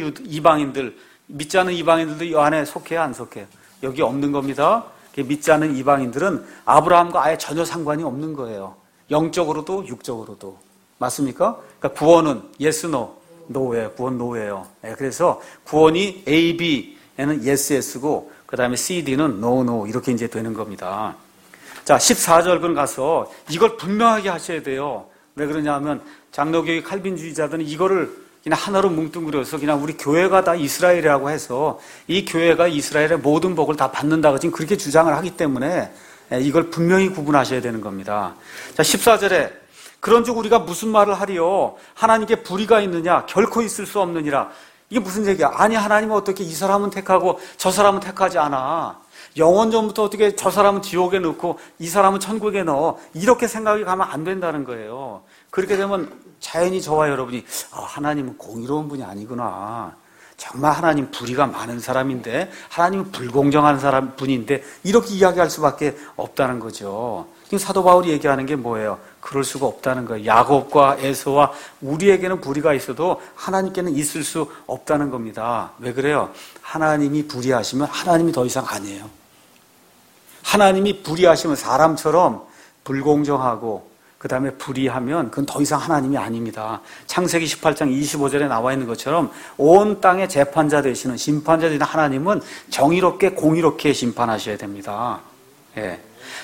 이방인들도 이 안에 속해요, 안 속해요? 여기 없는 겁니다. 믿지 않는 이방인들은 아브라함과 아예 전혀 상관이 없는 거예요. 영적으로도 육적으로도. 맞습니까? 그러니까 구원은 yes, no, no예요. 구원 no예요. 그래서 구원이 A, B에는 yes, yes고 그 다음에 C, D는 no, no 이렇게 이제 되는 겁니다. 자, 14절근 가서 이걸 분명하게 하셔야 돼요. 왜 그러냐면 장로교의 칼빈주의자들은 이거를 그냥 하나로 뭉뚱그려서 그냥 우리 교회가 다 이스라엘이라고 해서 이 교회가 이스라엘의 모든 복을 다 받는다고 지금 그렇게 주장을 하기 때문에 이걸 분명히 구분하셔야 되는 겁니다. 자, 14절에 그런즉 우리가 무슨 말을 하리요? 하나님께 불의가 있느냐? 결코 있을 수 없느니라. 이게 무슨 얘기야? 아니, 하나님은 어떻게 이 사람은 택하고 저 사람은 택하지 않아? 영원전부터 어떻게 저 사람은 지옥에 넣고 이 사람은 천국에 넣어? 이렇게 생각이 가면 안 된다는 거예요. 그렇게 되면 자연히 저와 여러분이 하나님은 공의로운 분이 아니구나. 정말 하나님 불의가 많은 사람인데 하나님은 불공정한 분인데 이렇게 이야기할 수밖에 없다는 거죠. 지금 사도 바울이 얘기하는 게 뭐예요? 그럴 수가 없다는 거예요. 야곱과 에서와 우리에게는 불의가 있어도 하나님께는 있을 수 없다는 겁니다. 왜 그래요? 하나님이 불의하시면 하나님이 더 이상 아니에요. 하나님이 불의하시면 사람처럼 불공정하고 그 다음에 불의하면 그건 더 이상 하나님이 아닙니다. 창세기 18장 25절에 나와 있는 것처럼 온 땅의 재판자 되시는 심판자 되시는 하나님은 정의롭게 공의롭게 심판하셔야 됩니다. 예.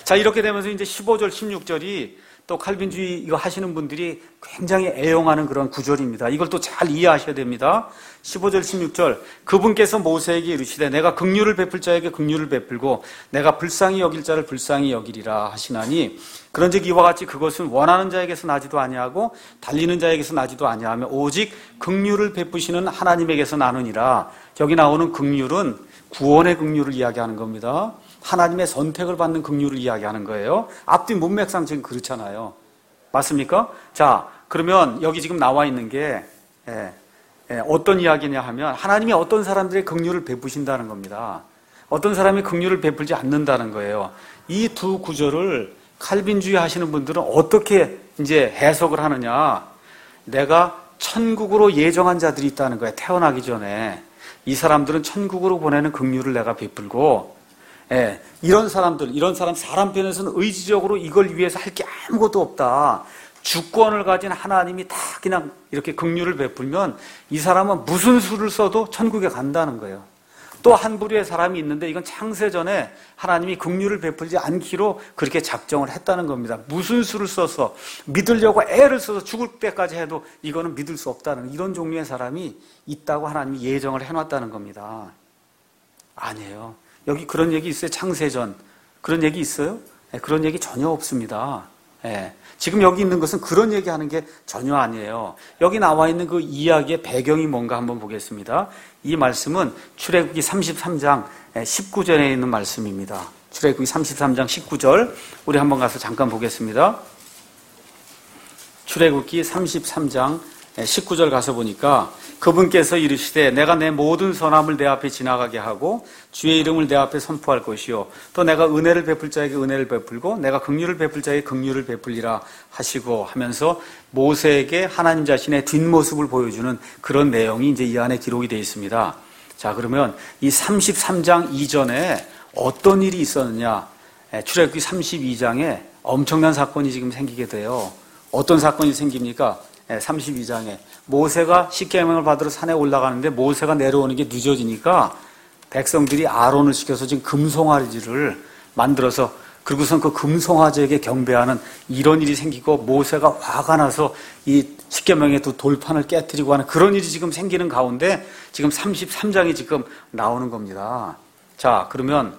자, 이렇게 되면서 이제 15절, 16절이 또 칼빈주의 이거 하시는 분들이 굉장히 애용하는 그런 구절입니다. 이걸 또 잘 이해하셔야 됩니다. 15절, 16절. 그분께서 모세에게 이르시되 내가 긍휼을 베풀 자에게 긍휼을 베풀고 내가 불쌍히 여길 자를 불쌍히 여기리라 하시나니 그런즉 이와 같이 그것은 원하는 자에게서 나지도 아니하고 달리는 자에게서 나지도 아니하며 오직 긍휼을 베푸시는 하나님에게서 나느니라. 여기 나오는 긍휼은 구원의 긍휼을 이야기하는 겁니다. 하나님의 선택을 받는 긍휼을 이야기하는 거예요. 앞뒤 문맥상 지금 그렇잖아요. 맞습니까? 자, 그러면 여기 지금 나와 있는 게 어떤 이야기냐 하면 하나님이 어떤 사람들의 긍휼을 베푸신다는 겁니다. 어떤 사람이 긍휼을 베풀지 않는다는 거예요. 이 두 구절을 칼빈주의 하시는 분들은 어떻게 이제 해석을 하느냐? 내가 천국으로 예정한 자들이 있다는 거예요. 태어나기 전에. 이 사람들은 천국으로 보내는 긍휼을 내가 베풀고 이런 사람 편에서는 의지적으로 이걸 위해서 할 게 아무것도 없다. 주권을 가진 하나님이 다 그냥 이렇게 긍휼을 베풀면 이 사람은 무슨 수를 써도 천국에 간다는 거예요. 또 한 부류의 사람이 있는데 이건 창세전에 하나님이 긍휼을 베풀지 않기로 그렇게 작정을 했다는 겁니다. 무슨 수를 써서 믿으려고 애를 써서 죽을 때까지 해도 이거는 믿을 수 없다는 이런 종류의 사람이 있다고 하나님이 예정을 해놨다는 겁니다. 아니에요. 여기 그런 얘기 있어요? 창세전. 그런 얘기 있어요? 그런 얘기 전혀 없습니다. 지금 여기 있는 것은 그런 얘기 하는 게 전혀 아니에요. 여기 나와 있는 그 이야기의 배경이 뭔가 한번 보겠습니다. 이 말씀은 출애굽기 33장 19절에 있는 말씀입니다. 출애굽기 33장 19절 우리 한번 가서 잠깐 보겠습니다. 출애굽기 33장 19절 가서 보니까 그분께서 이르시되 내가 내 모든 선함을 내 앞에 지나가게 하고 주의 이름을 내 앞에 선포할 것이요 또 내가 은혜를 베풀 자에게 은혜를 베풀고 내가 긍휼을 베풀 자에게 긍휼을 베풀리라 하시고 하면서 모세에게 하나님 자신의 뒷모습을 보여주는 그런 내용이 이제 이 안에 기록이 되어 있습니다. 자, 그러면 이 33장 이전에 어떤 일이 있었느냐? 출애굽기 32장에 엄청난 사건이 지금 생기게 돼요. 어떤 사건이 생깁니까? 32장에 모세가 십계명을 받으러 산에 올라가는데 모세가 내려오는 게 늦어지니까 백성들이 아론을 시켜서 지금 금송아지를 만들어서 그리고선 그 금송아지에게 경배하는 이런 일이 생기고 모세가 화가 나서 이 십계명의 두 돌판을 깨뜨리고 하는 그런 일이 지금 생기는 가운데 지금 33장이 지금 나오는 겁니다. 자, 그러면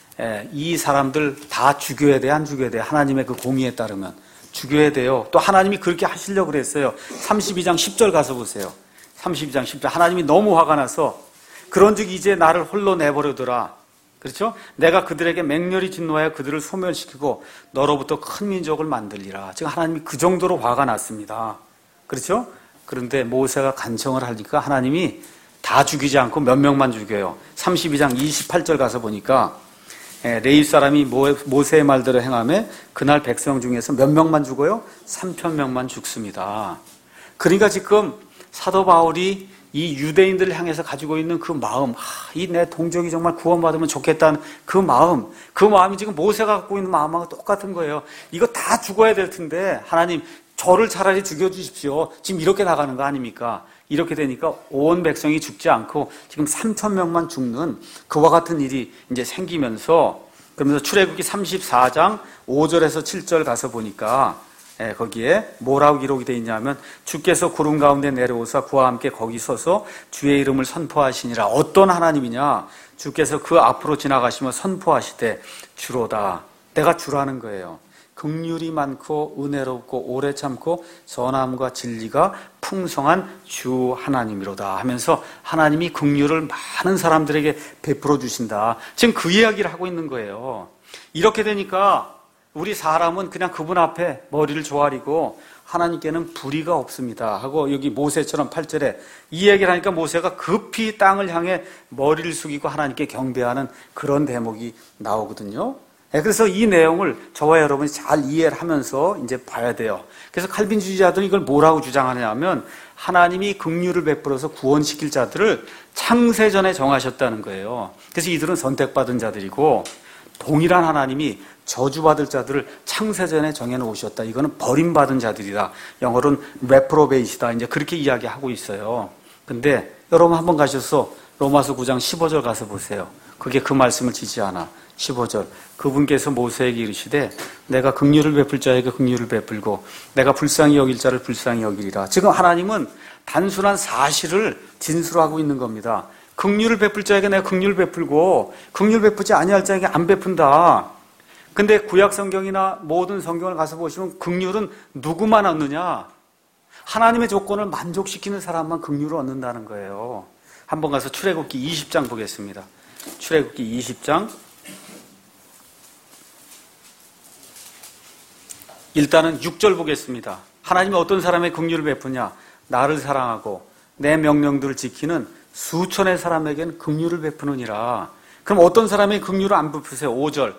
이 사람들 다 죽여야 돼, 안 죽여야 돼? 하나님의 그 공의에 따르면 죽여야 돼요. 또 하나님이 그렇게 하시려고 그랬어요. 32장 10절 가서 보세요. 32장 10절. 하나님이 너무 화가 나서 그런즉 이제 나를 홀로 내버려두라. 그렇죠? 내가 그들에게 맹렬히 진노하여 그들을 소멸시키고 너로부터 큰 민족을 만들리라. 지금 하나님이 그 정도로 화가 났습니다. 그렇죠? 그런데 모세가 간청을 하니까 하나님이 다 죽이지 않고 몇 명만 죽여요. 32장 28절 가서 보니까 레위 사람이 모세의 말대로 행하며 그날 백성 중에서 몇 명만 죽어요? 3,000명만 죽습니다. 그러니까 지금 사도 바울이 이 유대인들을 향해서 가지고 있는 그 마음, 이 내 동족이 정말 구원받으면 좋겠다는 그 마음이 지금 모세가 갖고 있는 마음하고 똑같은 거예요. 이거 다 죽어야 될 텐데 하나님 저를 차라리 죽여주십시오. 지금 이렇게 나가는 거 아닙니까? 이렇게 되니까 온 백성이 죽지 않고 지금 3,000명만 죽는 그와 같은 일이 이제 생기면서 그러면서 출애굽기 34장 5절에서 7절 가서 보니까 거기에 뭐라고 기록이 되어 있냐면 주께서 구름 가운데 내려오사 그와 함께 거기 서서 주의 이름을 선포하시니라. 어떤 하나님이냐? 주께서 그 앞으로 지나가시며 선포하시되 주로다. 내가 주라는 거예요. 긍휼이 많고 은혜롭고 오래 참고 선함과 진리가 풍성한 주 하나님이로다 하면서 하나님이 긍휼을 많은 사람들에게 베풀어 주신다. 지금 그 이야기를 하고 있는 거예요. 이렇게 되니까 우리 사람은 그냥 그분 앞에 머리를 조아리고 하나님께는 불의가 없습니다 하고 여기 모세처럼 8절에 이 얘기를 하니까 모세가 급히 땅을 향해 머리를 숙이고 하나님께 경배하는 그런 대목이 나오거든요. 그래서 이 내용을 저와 여러분이 잘 이해를 하면서 이제 봐야 돼요. 그래서 칼빈주의자들은 이걸 뭐라고 주장하냐 하면 하나님이 긍휼을 베풀어서 구원시킬 자들을 창세전에 정하셨다는 거예요. 그래서 이들은 선택받은 자들이고 동일한 하나님이 저주받을 자들을 창세전에 정해놓으셨다. 이거는 버림받은 자들이다. 영어로는 reprobate이다. 이제 그렇게 이야기하고 있어요. 근데 여러분 한번 가셔서 로마서 9장 15절 가서 보세요. 그게 그 말씀을 지지 않아. 15절. 그분께서 모세에게 이르시되 내가 긍휼을 베풀 자에게 긍휼을 베풀고 내가 불쌍히 여길 자를 불쌍히 여기리라. 지금 하나님은 단순한 사실을 진술하고 있는 겁니다. 긍휼을 베풀 자에게 내가 긍휼을 베풀고 긍휼 베푸지 아니할 자에게 안 베푼다. 근데 구약 성경이나 모든 성경을 가서 보시면 긍휼은 누구만 얻느냐? 하나님의 조건을 만족시키는 사람만 긍휼을 얻는다는 거예요. 한번 가서 출애굽기 20장 보겠습니다. 출애굽기 20장. 일단은 6절 보겠습니다. 하나님이 어떤 사람의 긍휼을 베푸냐? 나를 사랑하고 내 명령들을 지키는 수천의 사람에게는 긍휼을 베푸느니라. 그럼 어떤 사람의 긍휼을 안 베푸세요? 5절.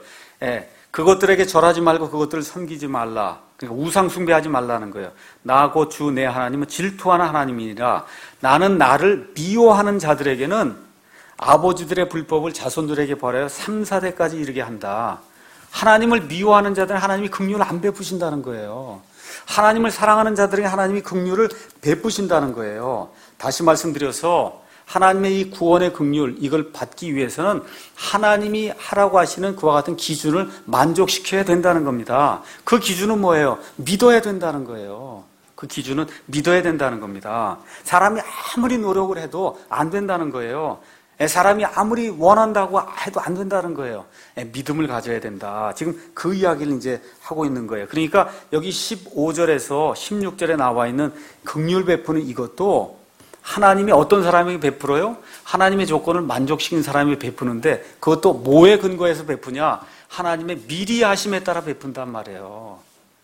그것들에게 절하지 말고 그것들을 섬기지 말라. 그러니까 우상 숭배하지 말라는 거예요. 나 곧 주 내 하나님은 질투하는 하나님이니라. 나는 나를 미워하는 자들에게는 아버지들의 불법을 자손들에게 벌하여 3, 4대까지 이르게 한다. 하나님을 미워하는 자들은 하나님이 긍휼을 안 베푸신다는 거예요. 하나님을 사랑하는 자들에게 하나님이 긍휼을 베푸신다는 거예요. 다시 말씀드려서 하나님의 이 구원의 긍휼, 이걸 받기 위해서는 하나님이 하라고 하시는 그와 같은 기준을 만족시켜야 된다는 겁니다. 그 기준은 뭐예요? 믿어야 된다는 거예요. 그 기준은 믿어야 된다는 겁니다. 사람이 아무리 노력을 해도 안 된다는 거예요. 사람이 아무리 원한다고 해도 안 된다는 거예요. 믿음을 가져야 된다. 지금 그 이야기를 이제 하고 있는 거예요. 그러니까 여기 15절에서 16절에 나와 있는 긍휼 베푸는 이것도 하나님이 어떤 사람에게 베풀어요? 하나님의 조건을 만족시킨 사람이 베푸는데 그것도 뭐에 근거해서 베푸냐? 하나님의 미리 하심에 따라 베푼단 말이에요.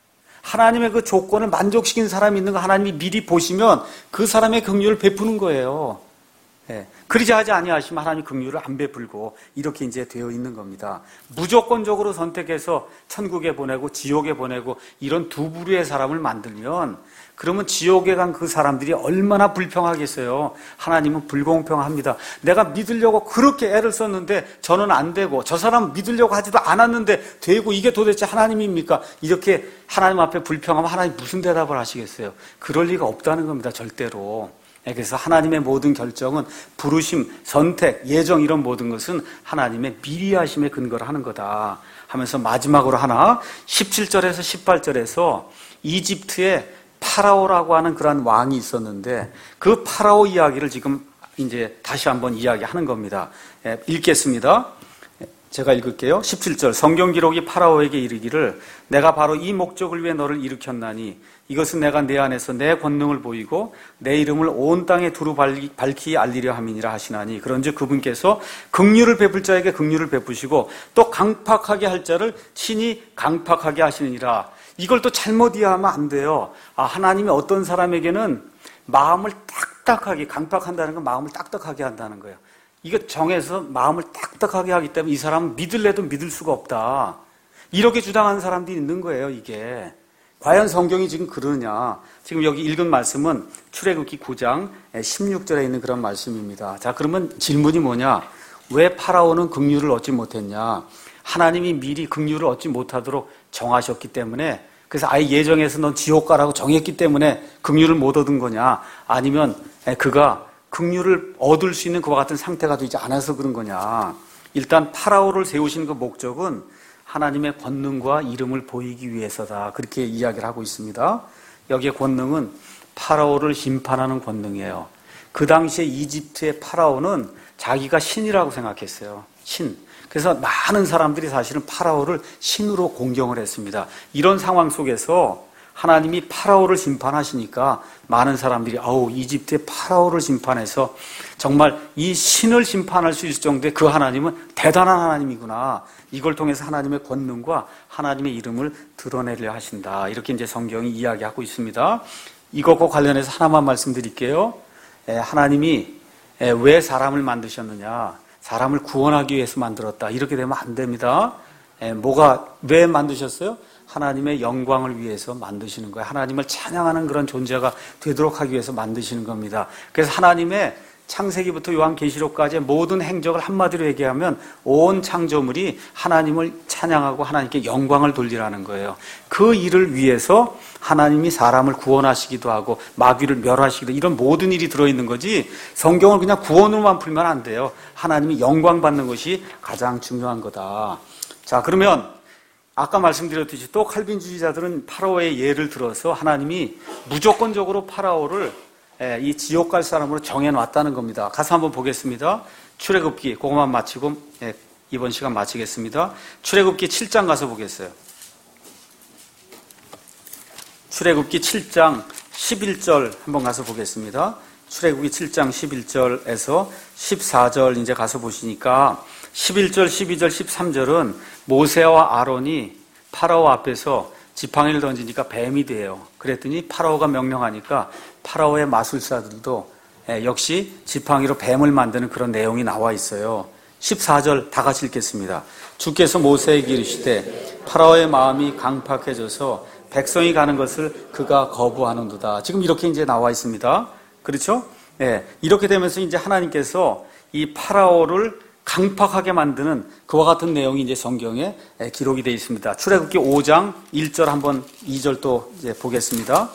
하나님의 그 조건을 만족시킨 사람이 있는 거 하나님이 미리 보시면 그 사람의 긍휼을 베푸는 거예요. 그러지 하지 아니하시면 하나님 긍휼을 안 베풀고 이렇게 이제 되어 있는 겁니다. 무조건적으로 선택해서 천국에 보내고 지옥에 보내고 이런 두 부류의 사람을 만들면 그러면 지옥에 간 그 사람들이 얼마나 불평하겠어요. 하나님은 불공평합니다. 내가 믿으려고 그렇게 애를 썼는데 저는 안 되고 저 사람 믿으려고 하지도 않았는데 되고 이게 도대체 하나님입니까? 이렇게 하나님 앞에 불평하면 하나님 무슨 대답을 하시겠어요? 그럴 리가 없다는 겁니다. 절대로. 그래서 하나님의 모든 결정은 부르심, 선택, 예정 이런 모든 것은 하나님의 미리 하심에 근거를 하는 거다 하면서 마지막으로 하나 17절에서 18절에서 이집트에 파라오라고 하는 그러한 왕이 있었는데 그 파라오 이야기를 지금 이제 다시 한번 이야기하는 겁니다. 읽겠습니다. 제가 읽을게요. 17절 성경 기록이 파라오에게 이르기를 내가 바로 이 목적을 위해 너를 일으켰나니 이것은 내가 내 안에서 내 권능을 보이고 내 이름을 온 땅에 두루 밝히 알리려 함이니라 하시나니 그런즉 그분께서 긍휼을 베풀 자에게 긍휼을 베푸시고 또 강팍하게 할 자를 친히 강팍하게 하시느니라. 이걸 또 잘못 이해하면 안 돼요. 하나님이 어떤 사람에게는 마음을 딱딱하게 강팍한다는 건 마음을 딱딱하게 한다는 거예요. 이거 정해서 마음을 딱딱하게 하기 때문에 이 사람은 믿을래도 믿을 수가 없다. 이렇게 주장하는 사람들이 있는 거예요, 이게. 과연 성경이 지금 그러냐? 지금 여기 읽은 말씀은 출애굽기 9장 16절에 있는 그런 말씀입니다. 자, 그러면 질문이 뭐냐? 왜 파라오는 긍휼을 얻지 못했냐? 하나님이 미리 긍휼을 얻지 못하도록 정하셨기 때문에 그래서 아예 예정에서 넌 지옥 가라고 정했기 때문에 긍휼을 못 얻은 거냐? 아니면 그가 긍휼을 얻을 수 있는 그와 같은 상태가 되지 않아서 그런 거냐? 일단 파라오를 세우신 그 목적은 하나님의 권능과 이름을 보이기 위해서다. 그렇게 이야기를 하고 있습니다. 여기에 권능은 파라오를 심판하는 권능이에요. 그 당시에 이집트의 파라오는 자기가 신이라고 생각했어요. 신. 그래서 많은 사람들이 사실은 파라오를 신으로 공경을 했습니다. 이런 상황 속에서 하나님이 파라오를 심판하시니까 많은 사람들이 이집트의 파라오를 심판해서 정말 이 신을 심판할 수 있을 정도의 그 하나님은 대단한 하나님이구나. 이걸 통해서 하나님의 권능과 하나님의 이름을 드러내려 하신다. 이렇게 이제 성경이 이야기하고 있습니다. 이것과 관련해서 하나만 말씀드릴게요. 하나님이 왜 사람을 만드셨느냐? 사람을 구원하기 위해서 만들었다. 이렇게 되면 안 됩니다. 왜 만드셨어요? 하나님의 영광을 위해서 만드시는 거예요. 하나님을 찬양하는 그런 존재가 되도록 하기 위해서 만드시는 겁니다. 그래서 하나님의 창세기부터 요한계시록까지의 모든 행적을 한마디로 얘기하면 온 창조물이 하나님을 찬양하고 하나님께 영광을 돌리라는 거예요. 그 일을 위해서 하나님이 사람을 구원하시기도 하고 마귀를 멸하시기도, 이런 모든 일이 들어있는 거지, 성경을 그냥 구원으로만 풀면 안 돼요. 하나님이 영광 받는 것이 가장 중요한 거다. 자, 그러면 아까 말씀드렸듯이 또 칼빈주의자들은 파라오의 예를 들어서 하나님이 무조건적으로 파라오를 이 지옥 갈 사람으로 정해놨다는 겁니다. 가서 한번 보겠습니다. 출애굽기, 그것만 마치고 이번 시간 마치겠습니다. 출애굽기 7장 가서 보겠어요. 출애굽기 7장 11절 한번 가서 보겠습니다. 출애굽기 7장 11절에서 14절 이제 가서 보시니까 11절, 12절, 13절은 모세와 아론이 파라오 앞에서 지팡이를 던지니까 뱀이 돼요. 그랬더니 파라오가 명령하니까 파라오의 마술사들도 역시 지팡이로 뱀을 만드는 그런 내용이 나와 있어요. 14절 다 같이 읽겠습니다. 주께서 모세에게 이르시되 파라오의 마음이 강팍해져서 백성이 가는 것을 그가 거부하는도다. 지금 이렇게 이제 나와 있습니다. 그렇죠? 네, 이렇게 되면서 이제 하나님께서 이 파라오를 강팍하게 만드는 그와 같은 내용이 이제 성경에 기록이 되어 있습니다. 출애굽기 5장 1절 한번 2절 또 이제 보겠습니다.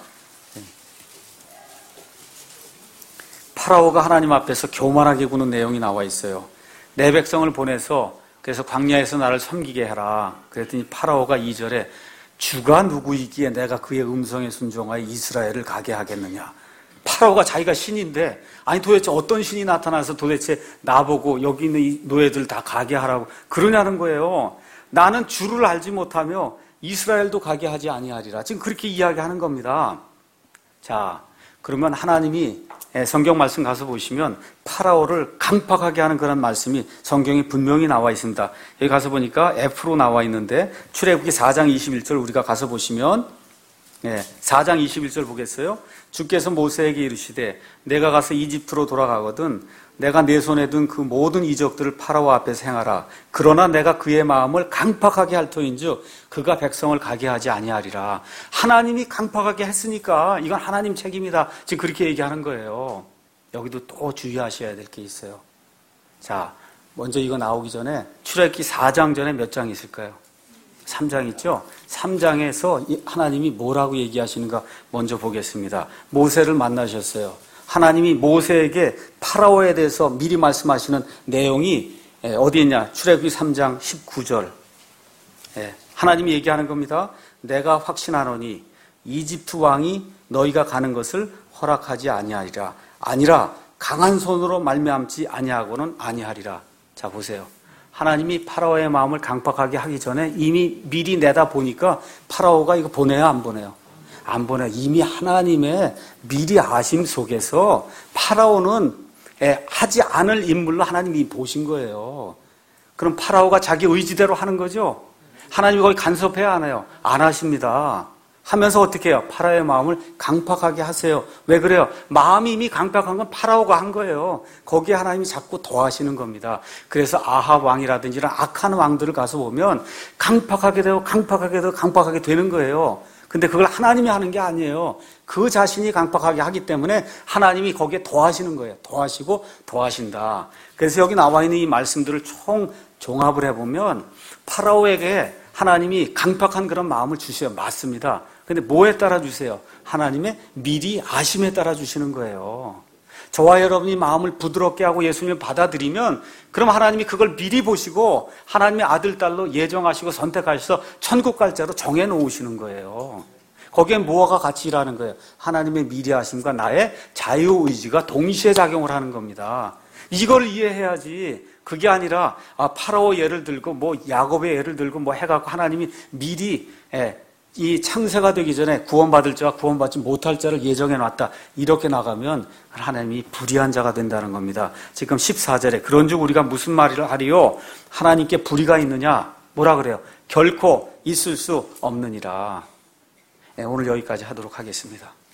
파라오가 하나님 앞에서 교만하게 구는 내용이 나와 있어요. 내 백성을 보내서 그래서 광야에서 나를 섬기게 해라. 그랬더니 파라오가 2절에 주가 누구이기에 내가 그의 음성에 순종하여 이스라엘을 가게 하겠느냐. 파라오가 자기가 신인데, 아니 도대체 어떤 신이 나타나서 도대체 나보고 여기 있는 이 노예들 다 가게 하라고 그러냐는 거예요. 나는 주를 알지 못하며 이스라엘도 가게 하지 아니하리라. 지금 그렇게 이야기하는 겁니다. 자, 그러면 하나님이 성경 말씀 가서 보시면 파라오를 강팍하게 하는 그런 말씀이 성경에 분명히 나와 있습니다. 여기 가서 보니까 F로 나와 있는데 출애굽기 4장 21절 우리가 가서 보시면 4장 21절 보겠어요? 주께서 모세에게 이르시되 내가 가서 이집트로 돌아가거든 내가 내 손에 든 그 모든 이적들을 파라오 앞에서 행하라. 그러나 내가 그의 마음을 강팍하게 할 터인즉 그가 백성을 가게 하지 아니하리라. 하나님이 강팍하게 했으니까 이건 하나님 책임이다. 지금 그렇게 얘기하는 거예요. 여기도 또 주의하셔야 될 게 있어요. 자, 먼저 이거 나오기 전에 출애굽기 4장 전에 몇 장 있을까요? 3장 있죠? 3장에서 하나님이 뭐라고 얘기하시는가 먼저 보겠습니다. 모세를 만나셨어요. 하나님이 모세에게 파라오에 대해서 미리 말씀하시는 내용이 어디 있냐? 출애굽기 3장 19절. 하나님이 얘기하는 겁니다. 내가 확신하노니 이집트 왕이 너희가 가는 것을 허락하지 아니하리라. 아니라 강한 손으로 말미암지 아니하고는 아니하리라. 자, 보세요. 하나님이 파라오의 마음을 강팍하게 하기 전에 이미 미리 내다 보니까 파라오가 이거 보내요, 안 보내요? 안 보내요. 이미 하나님의 미리 아심 속에서 파라오는 하지 않을 인물로 하나님이 보신 거예요. 그럼 파라오가 자기 의지대로 하는 거죠? 하나님이 거기 간섭해야 하나요? 안 하십니다. 하면서 어떻게 해요? 파라오의 마음을 강팍하게 하세요. 왜 그래요? 마음이 이미 강팍한 건 파라오가 한 거예요. 거기에 하나님이 자꾸 더하시는 겁니다. 그래서 아합 왕이라든지 이런 악한 왕들을 가서 보면 강팍하게 되고 강팍하게 되고 강팍하게 되는 거예요. 근데 그걸 하나님이 하는 게 아니에요. 그 자신이 강팍하게 하기 때문에 하나님이 거기에 더하시는 거예요. 더하시고 더하신다. 그래서 여기 나와 있는 이 말씀들을 종합을 해보면 파라오에게 하나님이 강팍한 그런 마음을 주셔요. 맞습니다. 근데 뭐에 따라 주세요? 하나님의 미리 아심에 따라 주시는 거예요. 저와 여러분이 마음을 부드럽게 하고 예수님을 받아들이면 그럼 하나님이 그걸 미리 보시고 하나님의 아들, 딸로 예정하시고 선택하셔서 천국 갈 자로 정해놓으시는 거예요. 거기에 뭐가 같이 일하는 거예요? 하나님의 미리 하심과 나의 자유의지가 동시에 작용을 하는 겁니다. 이걸 이해해야지. 그게 아니라 파라오 예를 들고 야곱의 예를 들고 해갖고 하나님이 미리 이 창세가 되기 전에 구원받을 자와 구원받지 못할 자를 예정해놨다. 이렇게 나가면 하나님이 불의한 자가 된다는 겁니다. 지금 14절에 그런즉 우리가 무슨 말을 하리요? 하나님께 불의가 있느냐? 뭐라 그래요? 결코 있을 수 없느니라. 오늘 여기까지 하도록 하겠습니다.